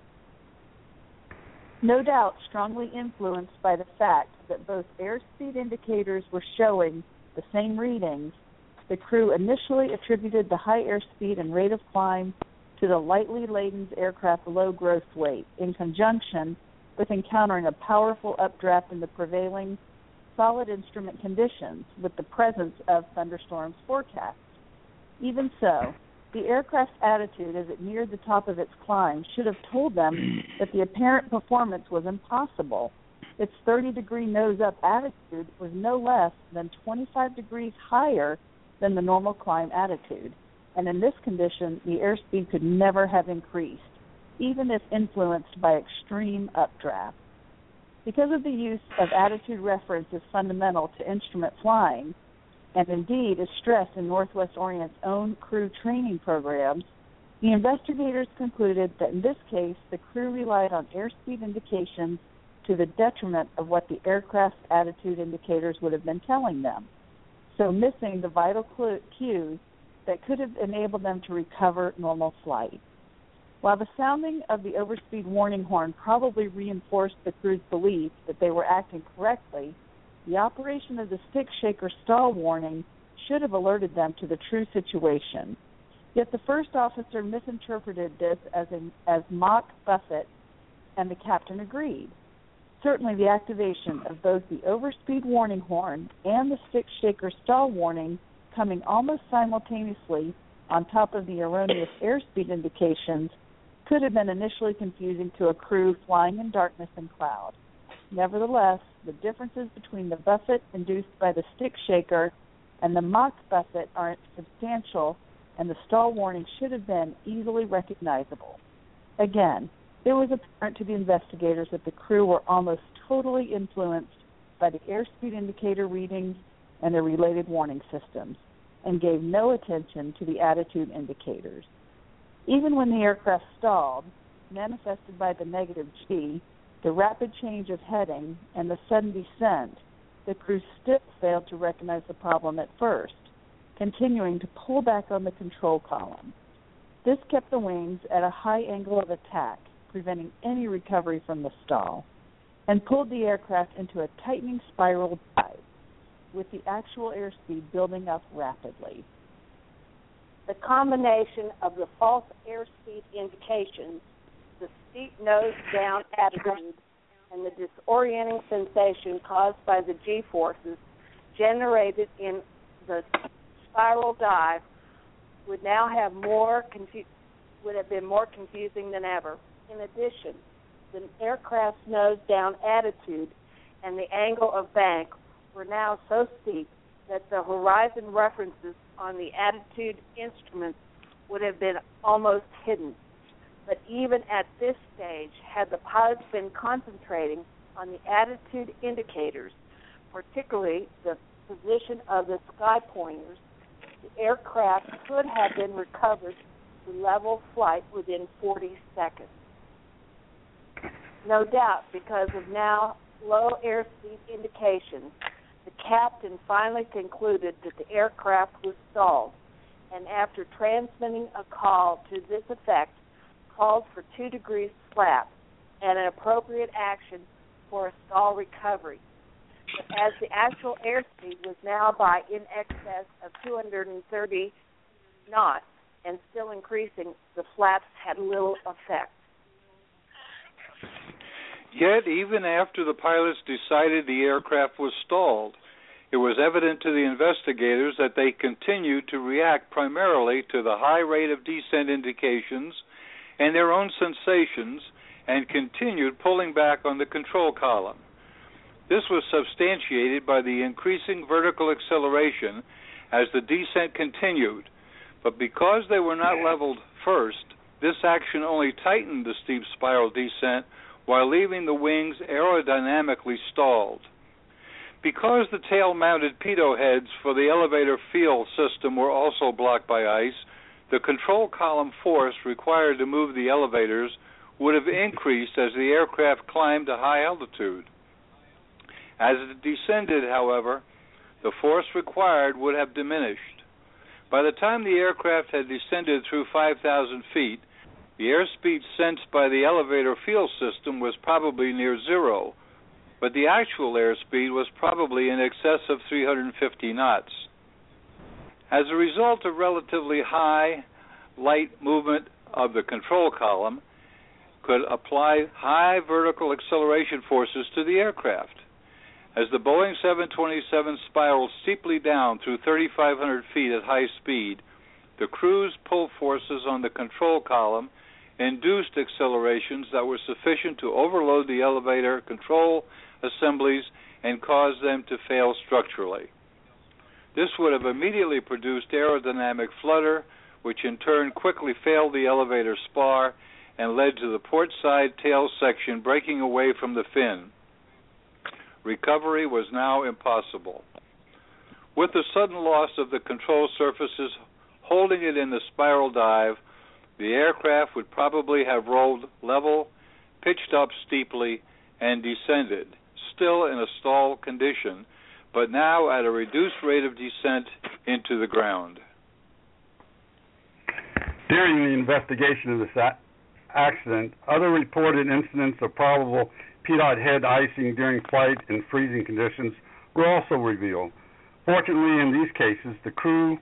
No doubt strongly influenced by the fact that both airspeed indicators were showing the same readings, the crew initially attributed the high airspeed and rate of climb to the lightly laden aircraft's low gross weight, in conjunction with encountering a powerful updraft in the prevailing solid instrument conditions with the presence of thunderstorms forecast. Even so, the aircraft's attitude as it neared the top of its climb should have told them that the apparent performance was impossible. Its thirty-degree nose-up attitude was no less than twenty-five degrees higher than the normal climb attitude, and in this condition, the airspeed could never have increased, even if influenced by extreme updraft. Because of the use of attitude reference is fundamental to instrument flying, and indeed is stressed in Northwest Orient's own crew training programs, the investigators concluded that in this case, the crew relied on airspeed indications to the detriment of what the aircraft's attitude indicators would have been telling them, so missing the vital cues that could have enabled them to recover normal flight. While the sounding of the overspeed warning horn probably reinforced the crew's belief that they were acting correctly, the operation of the stick shaker stall warning should have alerted them to the true situation. Yet the first officer misinterpreted this as a, as mock buffet, and the captain agreed. Certainly the activation of both the overspeed warning horn and the stick shaker stall warning coming almost simultaneously on top of the erroneous airspeed indications could have been initially confusing to a crew flying in darkness and cloud. Nevertheless, the differences between the buffet induced by the stick shaker and the mock buffet are substantial, and the stall warning should have been easily recognizable. Again, it was apparent to the investigators that the crew were almost totally influenced by the airspeed indicator readings and their related warning systems, and gave no attention to the attitude indicators. Even when the aircraft stalled, manifested by the negative G, the rapid change of heading, and the sudden descent, the crew still failed to recognize the problem at first, continuing to pull back on the control column. This kept the wings at a high angle of attack, preventing any recovery from the stall, and pulled the aircraft into a tightening spiral dive, with the actual airspeed building up rapidly. The combination of the false airspeed indications, the steep nose-down attitude, and the disorienting sensation caused by the G-forces generated in the spiral dive would now have more confu- would have been more confusing than ever. In addition, the aircraft's nose-down attitude and the angle of bank were now so steep that the horizon references on the attitude instruments would have been almost hidden. But even at this stage, had the pilots been concentrating on the attitude indicators, particularly the position of the sky pointers, the aircraft could have been recovered to level flight within forty seconds. No doubt, because of now low airspeed indications, the captain finally concluded that the aircraft was stalled, and after transmitting a call to this effect, called for two degrees flap and an appropriate action for a stall recovery. But as the actual airspeed was now by in excess of two hundred thirty knots and still increasing, the flaps had little effect. Yet, even after the pilots decided the aircraft was stalled, it was evident to the investigators that they continued to react primarily to the high rate of descent indications and their own sensations, and continued pulling back on the control column. This was substantiated by the increasing vertical acceleration as the descent continued, but because they were not leveled first, this action only tightened the steep spiral descent while leaving the wings aerodynamically stalled. Because the tail-mounted pitot heads for the elevator field system were also blocked by ice, the control column force required to move the elevators would have increased as the aircraft climbed to high altitude. As it descended, however, the force required would have diminished. By the time the aircraft had descended through five thousand feet, the airspeed sensed by the elevator feel system was probably near zero, but the actual airspeed was probably in excess of three hundred fifty knots. As a result of relatively high light movement of the control column, could apply high vertical acceleration forces to the aircraft. As the Boeing seven twenty-seven spiraled steeply down through thirty-five hundred feet at high speed, the crew's pull forces on the control column induced accelerations that were sufficient to overload the elevator control assemblies and cause them to fail structurally. This would have immediately produced aerodynamic flutter, which in turn quickly failed the elevator spar and led to the port side tail section breaking away from the fin. Recovery was now impossible. With the sudden loss of the control surfaces holding it in the spiral dive, the aircraft would probably have rolled level, pitched up steeply, and descended, still in a stall condition, but now at a reduced rate of descent into the ground. During the investigation of this a- accident, other reported incidents of probable Pitot head icing during flight in freezing conditions were also revealed. Fortunately, in these cases, the crew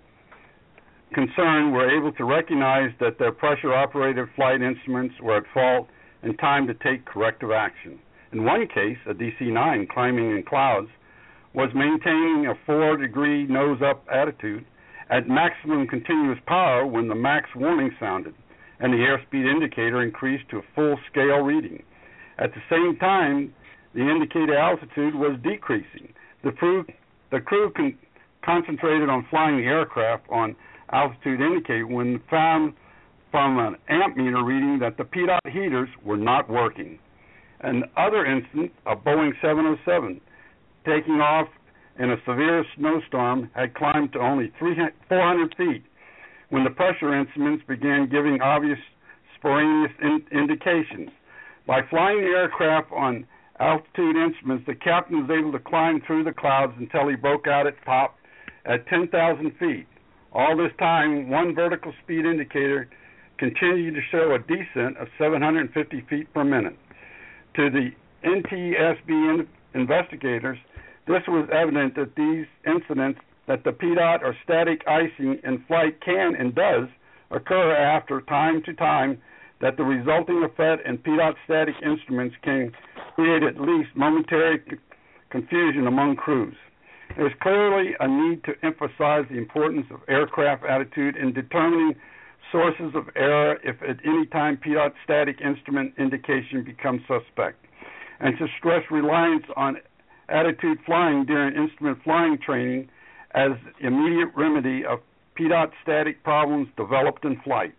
concerned were able to recognize that their pressure-operated flight instruments were at fault in time to take corrective action. In one case, a D C nine climbing in clouds was maintaining a four-degree nose-up attitude at maximum continuous power when the max warning sounded, and the airspeed indicator increased to a full-scale reading. At the same time, the indicator altitude was decreasing. The crew, the crew con- concentrated on flying the aircraft on altitude indicator when found from an amp meter reading that the Pitot heaters were not working. Another instance, a Boeing seven oh seven, taking off in a severe snowstorm, had climbed to only four hundred feet when the pressure instruments began giving obvious spurious in- indications. By flying the aircraft on altitude instruments, the captain was able to climb through the clouds until he broke out at top at ten thousand feet. All this time, one vertical speed indicator continued to show a descent of seven hundred fifty feet per minute. To the N T S B in- investigators, this was evident that these incidents, that the Pitot or static icing in flight can and does occur after time to time, that the resulting effect in Pitot static instruments can create at least momentary c- confusion among crews. There is clearly a need to emphasize the importance of aircraft attitude in determining sources of error if at any time Pitot static instrument indication becomes suspect, and to stress reliance on attitude flying during instrument flying training as immediate remedy of Pitot static problems developed in flight.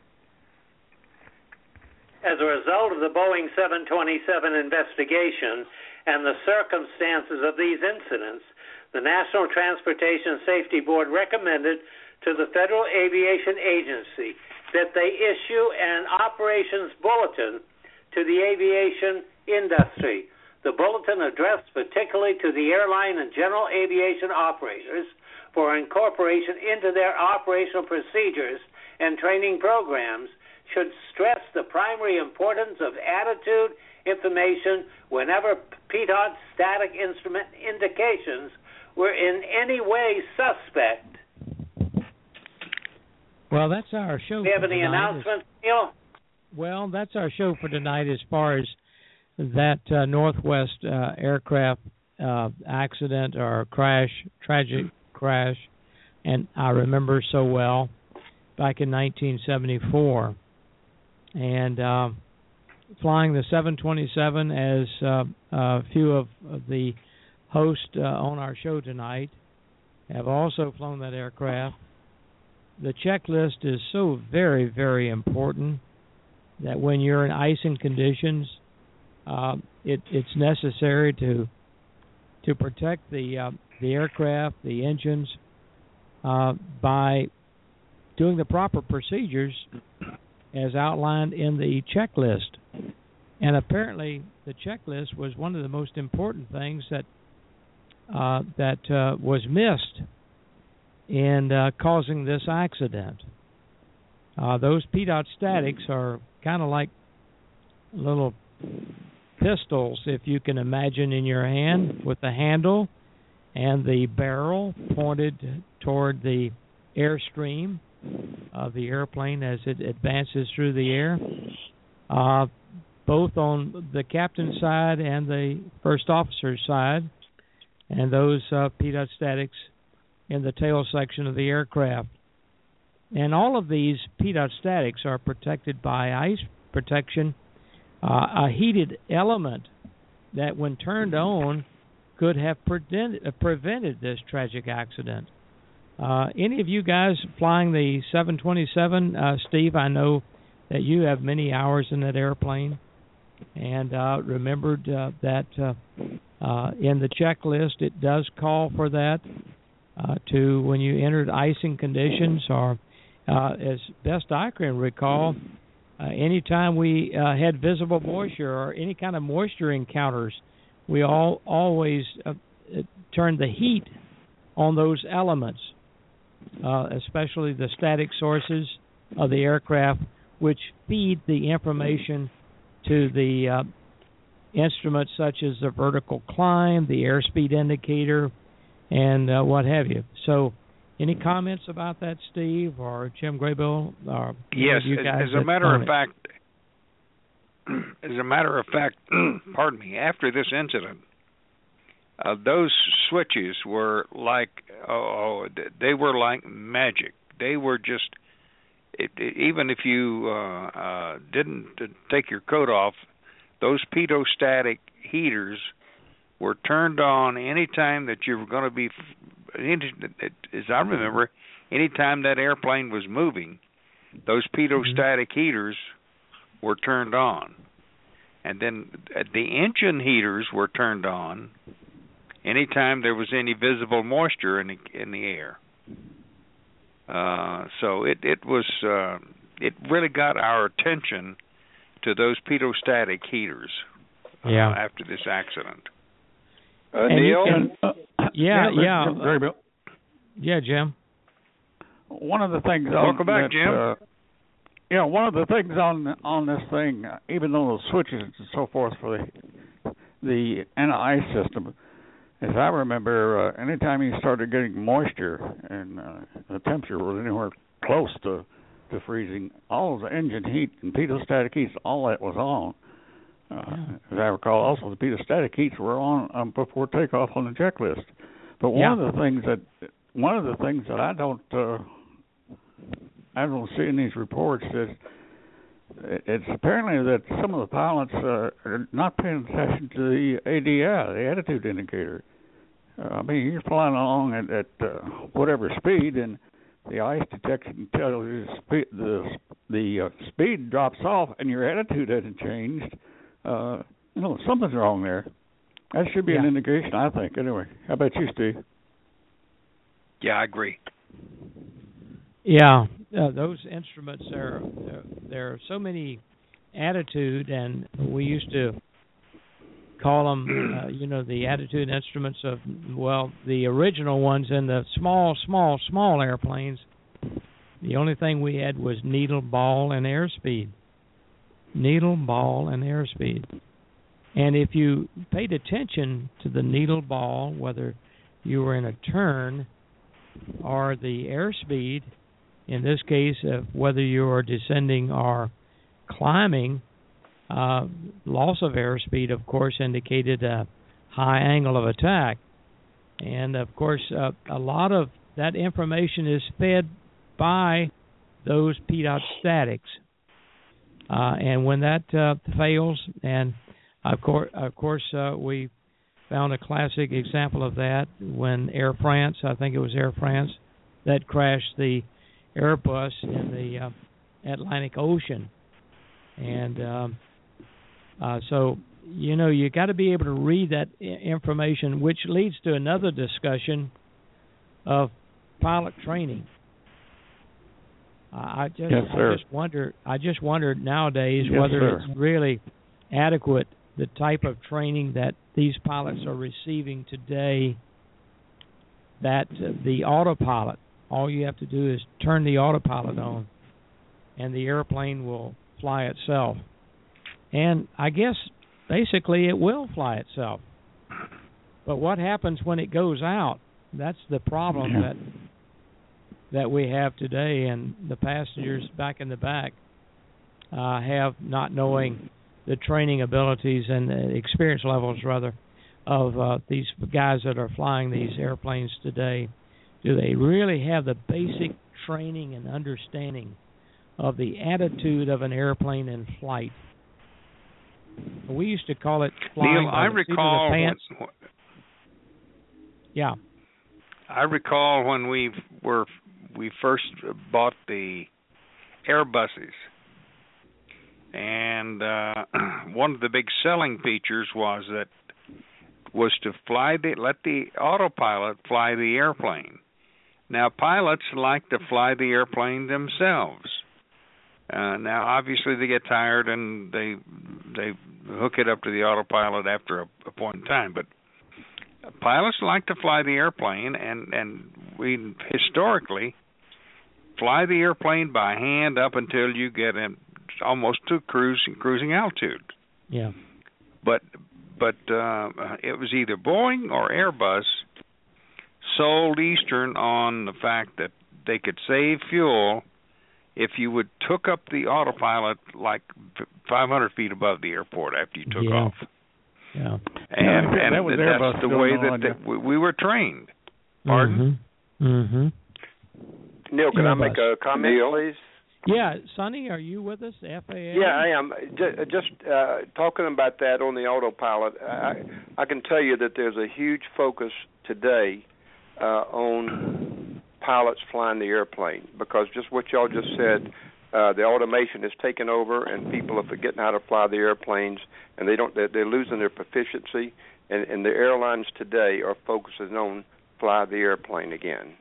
As a result of the Boeing seven twenty-seven investigation and the circumstances of these incidents, the National Transportation Safety Board recommended to the Federal Aviation Agency that they issue an operations bulletin to the aviation industry. The bulletin addressed particularly to the airline and general aviation operators for incorporation into their operational procedures and training programs should stress the primary importance of attitude information whenever Pitot static instrument indications were in any way suspect. Well, that's our show. Do you have any tonight. announcements, Neil? Well, that's our show for tonight as far as that uh, Northwest uh, aircraft uh, accident or crash, tragic crash, and I remember so well back in nineteen seventy-four. And uh, flying the seven twenty-seven, as uh, a few of, of the hosts uh, on our show tonight have also flown that aircraft. The checklist is so very, very important that when you're in icing conditions, uh, it, it's necessary to to protect the uh, the aircraft, the engines, uh, by doing the proper procedures as outlined in the checklist. And apparently the checklist was one of the most important things that uh, that uh, was missed in uh, causing this accident. Uh, those P DOT statics are kind of like little pistols, if you can imagine, in your hand, with the handle and the barrel pointed toward the airstream of the airplane as it advances through the air, uh, both on the captain's side and the first officer's side, and those uh, P DOT statics in the tail section of the aircraft. And all of these P DOT statics are protected by ice protection, uh, a heated element that, when turned on, could have prevented, uh, prevented this tragic accident. Uh, any of you guys flying the seven twenty-seven, uh, Steve, I know that you have many hours in that airplane, and uh, remembered uh, that uh, uh, in the checklist it does call for that uh, to when you entered icing conditions, or uh, as best I can recall, uh, anytime we uh, had visible moisture or any kind of moisture encounters, we all always uh, turned the heat on those elements, uh, especially the static sources of the aircraft, which feed the information to the uh, instruments such as the vertical climb, the airspeed indicator, and uh, what have you. So, any comments about that, Steve or Jim Graybill? Or yes, you guys as a matter of fact, as a matter of fact, pardon me, after this incident, uh, those switches were like, oh, they were like magic. They were just, it, it, even if you uh, uh, didn't take your coat off, those pitot-static heaters were turned on any time that you were going to be, as I remember, any time that airplane was moving, those pitot-static mm-hmm. heaters were turned on. And then the engine heaters were turned on anytime there was any visible moisture in the, in the air. Uh, so it, it was, uh, it really got our attention to those pitot-static heaters uh, yeah. after this accident. Uh, Neil? Can, uh, yeah, yeah. Yeah, very uh, yeah, Jim. One of the things. Welcome on back, that, Jim. Uh, yeah, one of the things on on this thing, uh, even though the switches and so forth for the the anti-ice system, as I remember, uh, anytime you started getting moisture and uh, the temperature was anywhere close to, to freezing, all of the engine heat and pitot-static heats, all that was on. Uh, yeah. As I recall, also the pitot-static heats were on um, before takeoff on the checklist. But one yeah. of the things that one of the things that I don't uh, I don't see in these reports is it's apparently that some of the pilots uh, are not paying attention to the A D I, the attitude indicator. Uh, I mean, you're flying along at, at uh, whatever speed, and the ice detection tells you the the, the uh, speed drops off, and your attitude hasn't changed. Uh, you know, something's wrong there. That should be yeah. an indication, I think. Anyway, how about you, Steve? Yeah, I agree. Yeah, uh, those instruments, there, there are so many attitude, and we used to call them, uh, you know, the attitude instruments of, well, the original ones in the small, small, small airplanes. The only thing we had was needle, ball, and airspeed. Needle, ball, and airspeed. And if you paid attention to the needle ball, whether you were in a turn or the airspeed, in this case, uh, whether you are descending or climbing, uh, loss of airspeed, of course, indicated a high angle of attack. And, of course, uh, a lot of that information is fed by those P DOT statics. Uh, and when that uh, fails, and of course, of course, uh, we found a classic example of that when Air France, I think it was Air France, that crashed the Airbus in the uh, Atlantic Ocean. And um, uh, so, you know, you got to be able to read that I- information, which leads to another discussion of pilot training. I just, yes, I just wonder. I just wonder nowadays yes, whether sir. it's really adequate, the type of training that these pilots are receiving today that uh, the autopilot, all you have to do is turn the autopilot on, and the airplane will fly itself. And I guess basically it will fly itself. But what happens when it goes out? That's the problem yeah. that that we have today, and the passengers back in the back uh, have not knowing the training abilities and the experience levels, rather, of uh, these guys that are flying these airplanes today. Do they really have the basic training and understanding of the attitude of an airplane in flight? We used to call it flying Neil, I by the seat recall of the pants. When, yeah. I recall when we were we first bought the Airbuses, and uh, one of the big selling features was that was to fly the let the autopilot fly the airplane. Now pilots like to fly the airplane themselves. Uh, now obviously they get tired and they they hook it up to the autopilot after a, a point in time, but pilots like to fly the airplane, and and we historically fly the airplane by hand up until you get in almost to cruising cruising altitude. Yeah. But but uh, it was either Boeing or Airbus sold Eastern on the fact that they could save fuel if you would took up the autopilot like five hundred feet above the airport after you took yeah. off. Yeah. And, yeah, and that was that's Airbus the way that they, we, we were trained. Pardon? Mm-hmm. Mm-hmm. Neil, can Airbus. I make a comment, Neil? please? Yeah, Sonny, are you with us? F A A? Yeah, I am. Just, just uh, talking about that on the autopilot, I, I can tell you that there's a huge focus today uh, on pilots flying the airplane, because just what y'all just said, uh, the automation is taking over, and people are forgetting how to fly the airplanes, and they don't. They're, they're losing their proficiency, and, and the airlines today are focusing on fly the airplane again.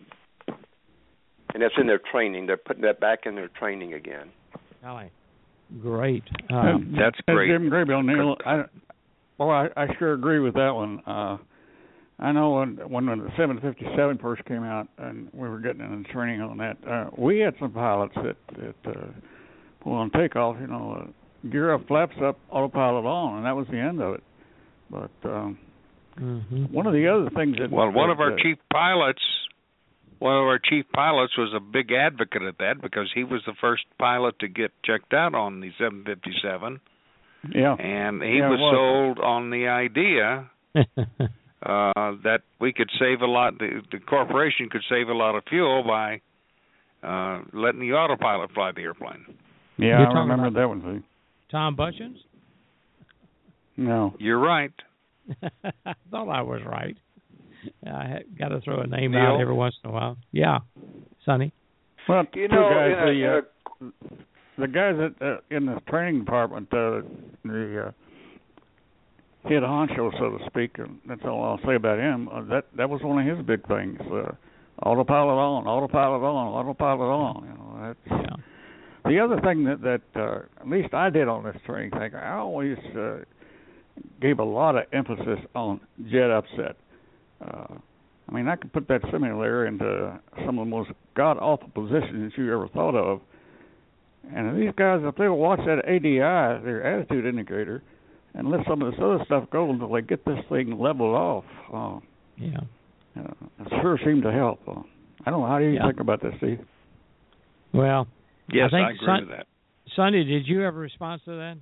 And that's in their training. They're putting that back in their training again. Golly. Great. Uh, Um, That's uh, great. Jim Graybill, Neil. I, well, I, I sure agree with that one. Uh, I know when, when the seven fifty-seven first came out, and we were getting in training on that, uh, we had some pilots that that uh, pull on takeoff, you know, uh, gear up, flaps up, autopilot on, and that was the end of it. But um, mm-hmm. one of the other things that Well, one that, of our uh, chief pilots, one of our chief pilots was a big advocate of that, because he was the first pilot to get checked out on the seven fifty-seven. Yeah. And he yeah, was, was sold on the idea uh, that we could save a lot, the, the corporation could save a lot of fuel by uh, letting the autopilot fly the airplane. Yeah, You're I talking remember about that one, too. Tom Bushins? No. You're right. I thought I was right. I got to throw a name Neil? out every once in a while. Yeah, Sonny. Well, You two know, guys, in a- the, in uh, the guys that uh, in the training department, uh, the uh, head honcho, so to speak, and that's all I'll say about him. Uh, that that was one of his big things: uh, autopilot on, autopilot on, autopilot on. You know, that's Yeah. the other thing that that uh, at least I did on this training thing. I always uh, gave a lot of emphasis on jet upset. Uh, I mean, I could put that simulator into some of the most god-awful positions you ever thought of. And these guys, if they will watch that A D I, their attitude indicator, and let some of this other stuff go until they get this thing leveled off, uh, Yeah. uh, it sure seemed to help. Uh, I don't know. How do you Yeah. think about this, Steve? Well, Yes, I, think I agree Son- with that. Sonny, did you have a response to that?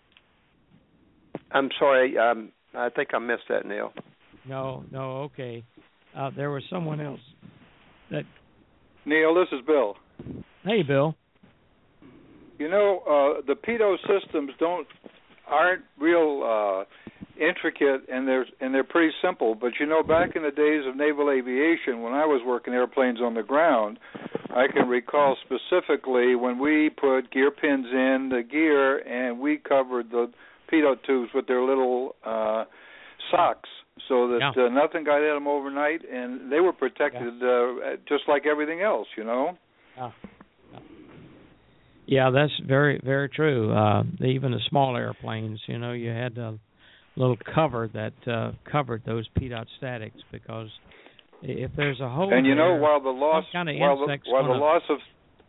I'm sorry. Um, I think I missed that, Neil. No, no, okay. Uh, there was someone else that. Neil, this is Bill. Hey, Bill. You know, uh, the pitot systems don't aren't real uh, intricate, and they're and they're pretty simple. But you know, back in the days of naval aviation, when I was working airplanes on the ground, I can recall specifically when we put gear pins in the gear, and we covered the pitot tubes with their little uh, socks, so that Yeah. uh, nothing got at them overnight, and they were protected Yeah. uh, just like everything else. You know. Yeah. Yeah, that's very, very true. Uh, even the small airplanes, you know, you had a little cover that uh, covered those pitot statics, because if there's a hole, and you know, there, while the loss, kind of while the, while the loss of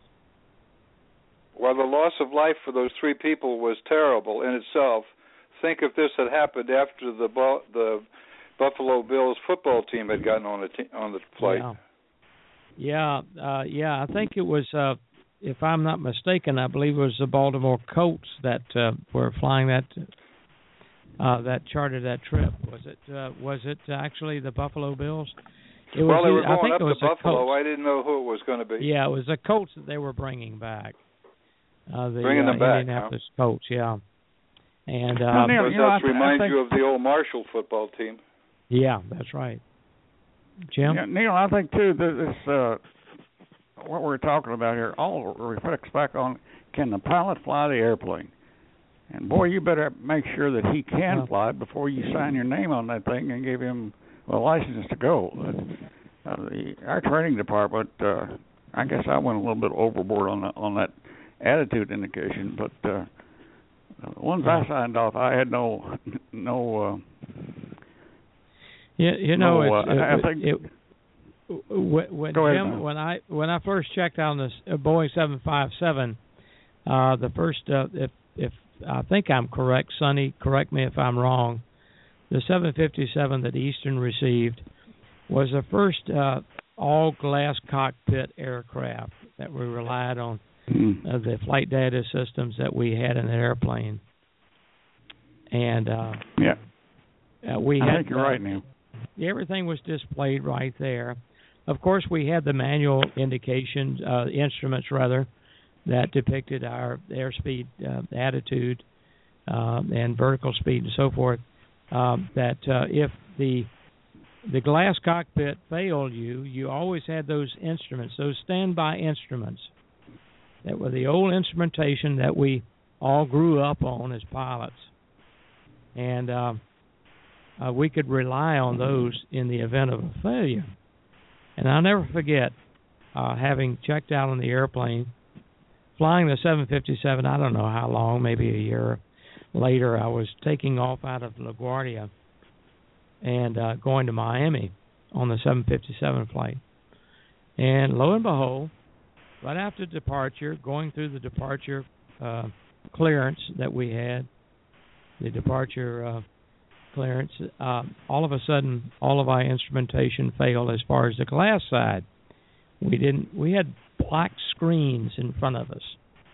while the loss of life for those three people was terrible in itself, think if this had happened after the the Buffalo Bills football team had gotten on the te- on the plate. Yeah, yeah, uh, yeah. I think it was, uh, if I'm not mistaken, I believe it was the Baltimore Colts that uh, were flying that uh, that chartered that trip. Was it? Uh, was it actually the Buffalo Bills? It well, was, they were going I think up it was to Buffalo. Colts. I didn't know who it was going to be. Yeah, it was the Colts that they were bringing back. Uh, the bringing them uh, back, Indianapolis huh? Colts, yeah. And uh, well, Neil, that you know, I, reminds I think, you of the old Marshall football team. Yeah, that's right. Jim? Yeah, Neil, I think too that this uh, what we're talking about here all reflects back on, can the pilot fly the airplane? And boy, you better make sure that he can well, fly before you sign your name on that thing and give him a license to go. Uh, the, our training department, uh, I guess I went a little bit overboard on the, on that attitude indication, but uh, once I signed off, I had no no. Uh, yeah, you know, no, it's, uh, it, I think. It, when, when, Go ahead, Jim, man. when I when I first checked on this uh, Boeing seven fifty-seven, uh, the first uh, if if I think I'm correct, Sonny, correct me if I'm wrong, the seven fifty-seven that Eastern received was the first uh, all glass cockpit aircraft that we relied on. Mm-hmm. Uh, the flight data systems that we had in the airplane, and uh, yeah, uh, we I had. think you're uh, right, Neil. Everything was displayed right there. Of course, we had the manual indications, uh, instruments rather, that depicted our airspeed, uh, attitude, uh, and vertical speed, and so forth. Um, that uh, if the the glass cockpit failed you, you always had those instruments, those standby instruments. That were the old instrumentation that we all grew up on as pilots. And uh, uh, we could rely on those in the event of a failure. And I'll never forget uh, having checked out on the airplane, flying the seven fifty-seven, I don't know how long, maybe a year later, I was taking off out of LaGuardia and uh, going to Miami on the seven fifty-seven flight. And lo and behold, right after departure, going through the departure uh, clearance that we had, the departure uh, clearance, uh, all of a sudden, all of our instrumentation failed as far as the glass side. We didn't. We had black screens in front of us,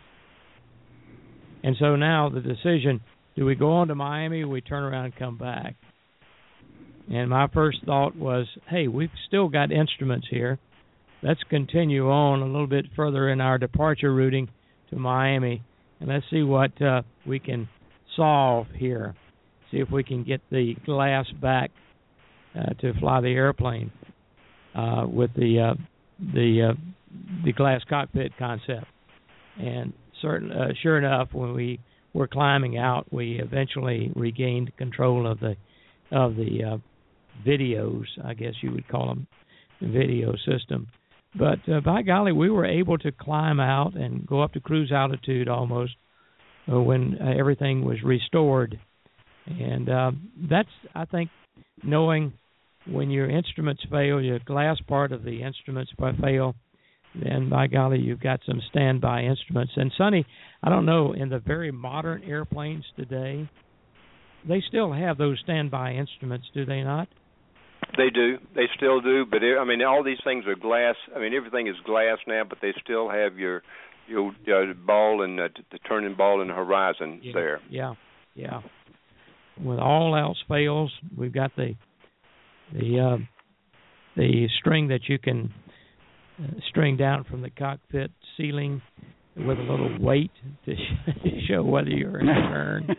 and so now the decision: do we go on to Miami? Or we turn around and come back. And my first thought was, hey, we've still got instruments here. Let's continue on a little bit further in our departure routing to Miami, and let's see what uh, we can solve here. See if we can get the glass back uh, to fly the airplane uh, with the uh, the uh, the glass cockpit concept. And certain, uh, sure enough, when we were climbing out, we eventually regained control of the of the uh, videos, I guess you would call them, the video system. But uh, by golly, we were able to climb out and go up to cruise altitude almost uh, when uh, everything was restored. And uh, that's, I think, knowing when your instruments fail, your glass part of the instruments fail, then by golly, you've got some standby instruments. And Sonny, I don't know, in the very modern airplanes today, they still have those standby instruments, do they not? They do. They still do. But it, I mean, all these things are glass. I mean, everything is glass now. But they still have your your uh, ball and uh, the turning ball and the horizon yeah, there. Yeah, yeah. When all else fails, we've got the the uh, the string that you can uh, string down from the cockpit ceiling with a little weight to show whether you're in turn.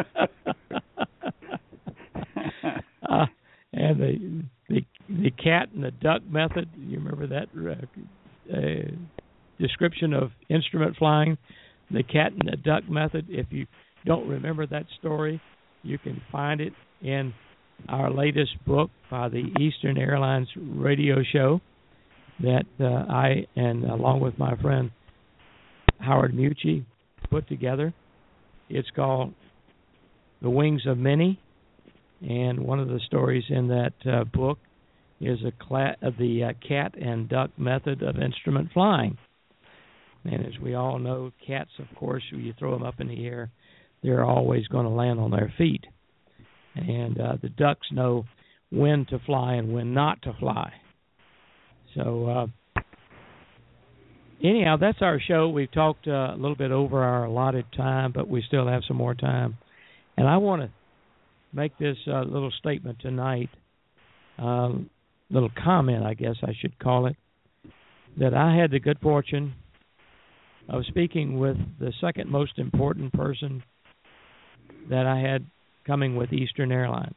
uh, and the, the the cat and the duck method. You remember that uh, uh, description of instrument flying? The cat and the duck method. If you don't remember that story, you can find it in our latest book by the Eastern Airlines radio show that uh, I, and along with my friend Howard Mucci, put together. It's called The Wings of Many, and one of the stories in that uh, book is a cla- uh, the uh, cat and duck method of instrument flying. And as we all know, cats, of course, when you throw them up in the air, they're always going to land on their feet. And uh, the ducks know when to fly and when not to fly. So, uh, anyhow, that's our show. We've talked uh, a little bit over our allotted time, but we still have some more time. And I want to make this uh, little statement tonight, uh, little comment, I guess I should call it, that I had the good fortune of speaking with the second most important person that I had coming with Eastern Airlines.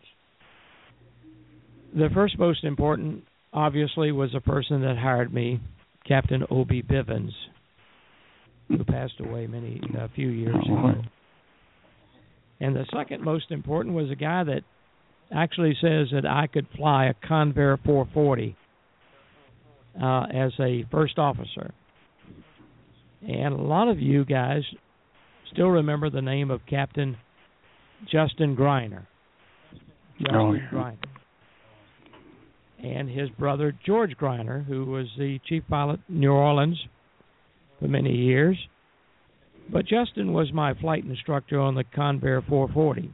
The first most important, obviously, was a person that hired me, Captain Obie Bivens, who passed away many a few years ago. And the second most important was a guy that actually says that I could fly a Convair four forty uh, as a first officer. And a lot of you guys still remember the name of Captain Justin Greiner. Justin oh, yeah. Greiner. And his brother George Greiner, who was the chief pilot in New Orleans for many years. But Justin was my flight instructor on the Convair four forty.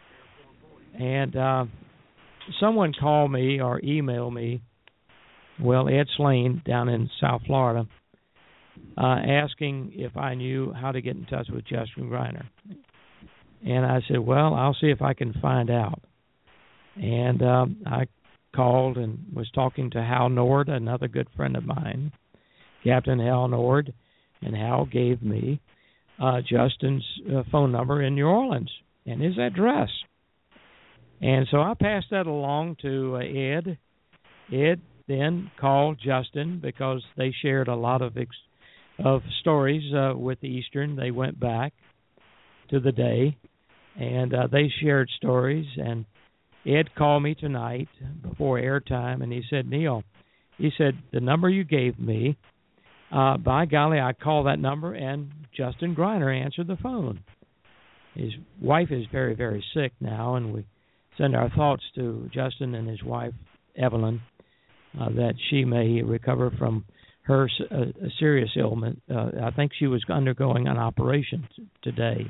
And uh, someone called me or emailed me, well, Ed Slane down in South Florida, uh, asking if I knew how to get in touch with Justin Greiner. And I said, well, I'll see if I can find out. And um, I called and was talking to Hal Nord, another good friend of mine, Captain Hal Nord, and Hal gave me uh, Justin's uh, phone number in New Orleans and his address. And so I passed that along to uh, Ed. Ed then called Justin because they shared a lot of ex- of stories uh, with the Eastern. They went back to the day, and uh, they shared stories. And Ed called me tonight before airtime, and he said, Neil, he said, the number you gave me, uh, by golly, I called that number, and Justin Greiner answered the phone. His wife is very, very sick now, and we send our thoughts to Justin and his wife, Evelyn, uh, that she may recover from her uh, a serious ailment. Uh, I think she was undergoing an operation t- today.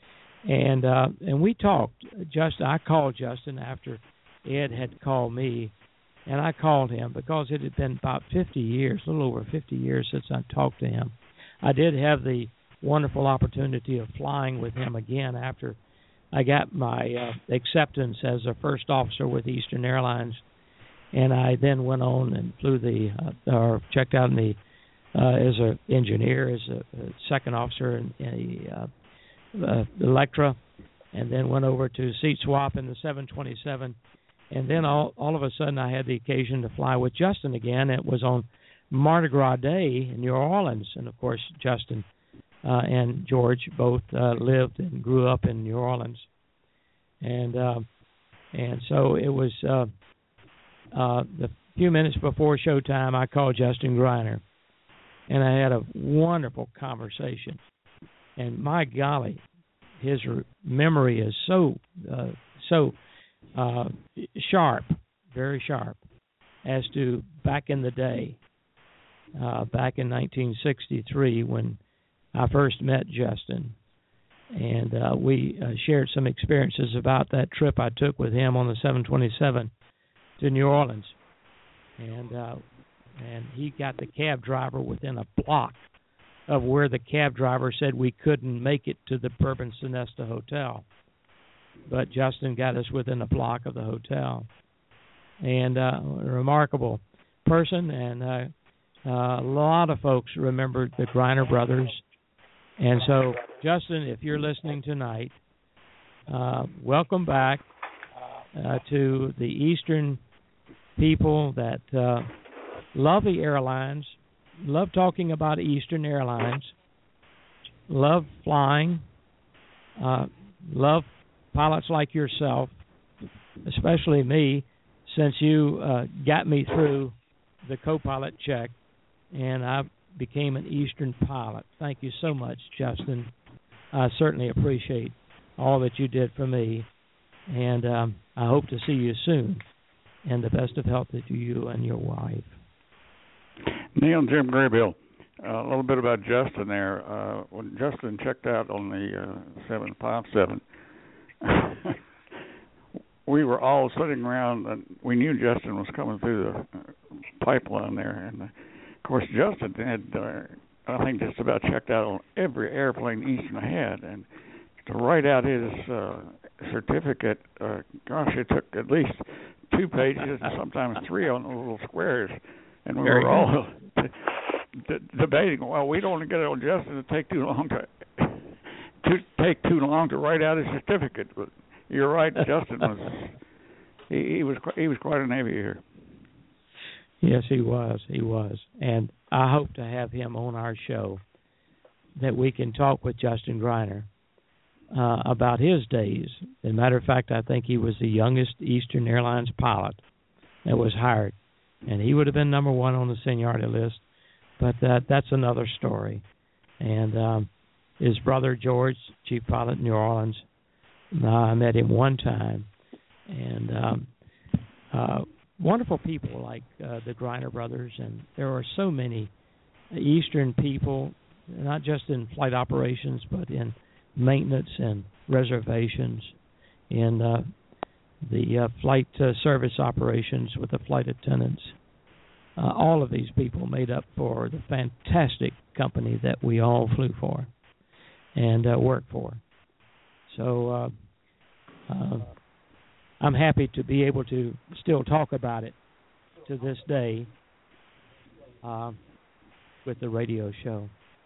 And uh, and we talked. Just I called Justin after Ed had called me, and I called him because it had been about fifty years, a little over fifty years since I talked to him. I did have the wonderful opportunity of flying with him again after I got my uh, acceptance as a first officer with Eastern Airlines, and I then went on and flew the uh, or checked out in the uh, as an engineer, as a, a second officer in, in a uh, Uh, Electra, and then went over to seat swap in the seven twenty-seven, and then all all of a sudden I had the occasion to fly with Justin again. It was on Mardi Gras Day in New Orleans, and of course Justin uh, and George both uh, lived and grew up in New Orleans, and uh, and so it was uh, uh, the few minutes before showtime I called Justin Greiner, and I had a wonderful conversation. And my golly, his re- memory is so uh, so uh, sharp, very sharp, as to back in the day, uh, back in nineteen sixty-three when I first met Justin, and uh, we uh, shared some experiences about that trip I took with him on the seven twenty-seven to New Orleans, and uh, and he got the cab driver within a block of where the cab driver said we couldn't make it to the Bourbon Sonesta Hotel. But Justin got us within a block of the hotel. And uh, a remarkable person, and uh, uh, a lot of folks remembered the Greiner brothers. And so, Justin, if you're listening tonight, uh, welcome back uh, to the Eastern people that uh, love the airlines, love talking about Eastern Airlines, love flying, uh, love pilots like yourself, especially me, since you uh, got me through the co-pilot check, and I became an Eastern pilot. Thank you so much, Justin. I certainly appreciate all that you did for me, and um, I hope to see you soon. and the best of health to you and your wife. Neil and Jim Graybill. Uh, a little bit about Justin there. Uh, when Justin checked out on the uh, seven five seven, we were all sitting around, and we knew Justin was coming through the uh, pipeline there. And, uh, of course, Justin had, uh, I think, just about checked out on every airplane Eastern had. And to write out his uh, certificate, uh, gosh, it took at least two pages and sometimes three on the little squares. And we Very were all d- debating, well, we don't want to get it on Justin to take too long to, to take too long to write out his certificate. But you're right, Justin was he, he was he was quite an aviator. Yes, he was. He was. And I hope to have him on our show that we can talk with Justin Greiner uh, about his days. As a matter of fact, I think he was the youngest Eastern Airlines pilot that was hired. And he would have been number one on the seniority list. But that, that's another story. And um, his brother, George, chief pilot in New Orleans, uh, I met him one time. And um, uh, wonderful people like uh, the Greiner brothers. And there are so many Eastern people, not just in flight operations, but in maintenance and reservations, in uh, the uh, flight uh, service operations with the flight attendants. Uh, all of these people made up for the fantastic company that we all flew for and uh, worked for. So uh, uh, I'm happy to be able to still talk about it to this day uh, with the radio show.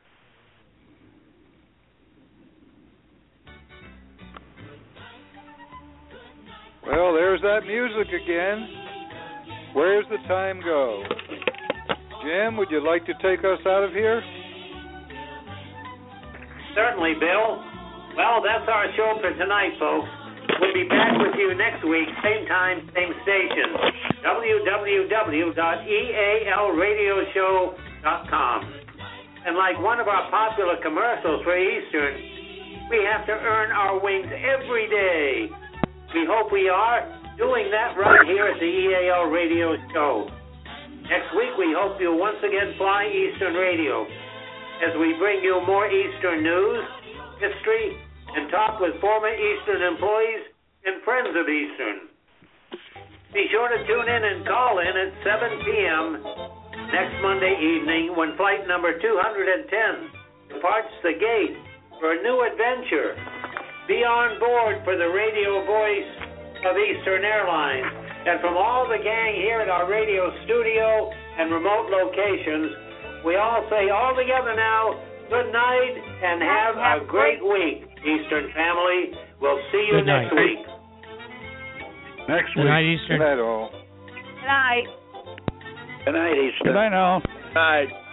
Well, there's that music again. Where's the time go? Jim, would you like to take us out of here? Certainly, Bill. Well, that's our show for tonight, folks. We'll be back with you next week, same time, same station, w w w dot e a l radio show dot com. And like one of our popular commercials for Eastern, we have to earn our wings every day. We hope we are doing that right here at the E A L Radio Show. Next week, we hope you'll once again fly Eastern Radio as we bring you more Eastern news, history, and talk with former Eastern employees and friends of Eastern. Be sure to tune in and call in at seven p.m. next Monday evening when flight number two hundred ten departs the gate for a new adventure. Be on board for the radio voice of Eastern Airlines. And from all the gang here at our radio studio and remote locations, we all say all together now, good night and have a great week, Eastern family. We'll see you Good night. next week. Next Good week. night, Eastern. Good night, all. Good night. Good night, Eastern. Good night, all. Good night.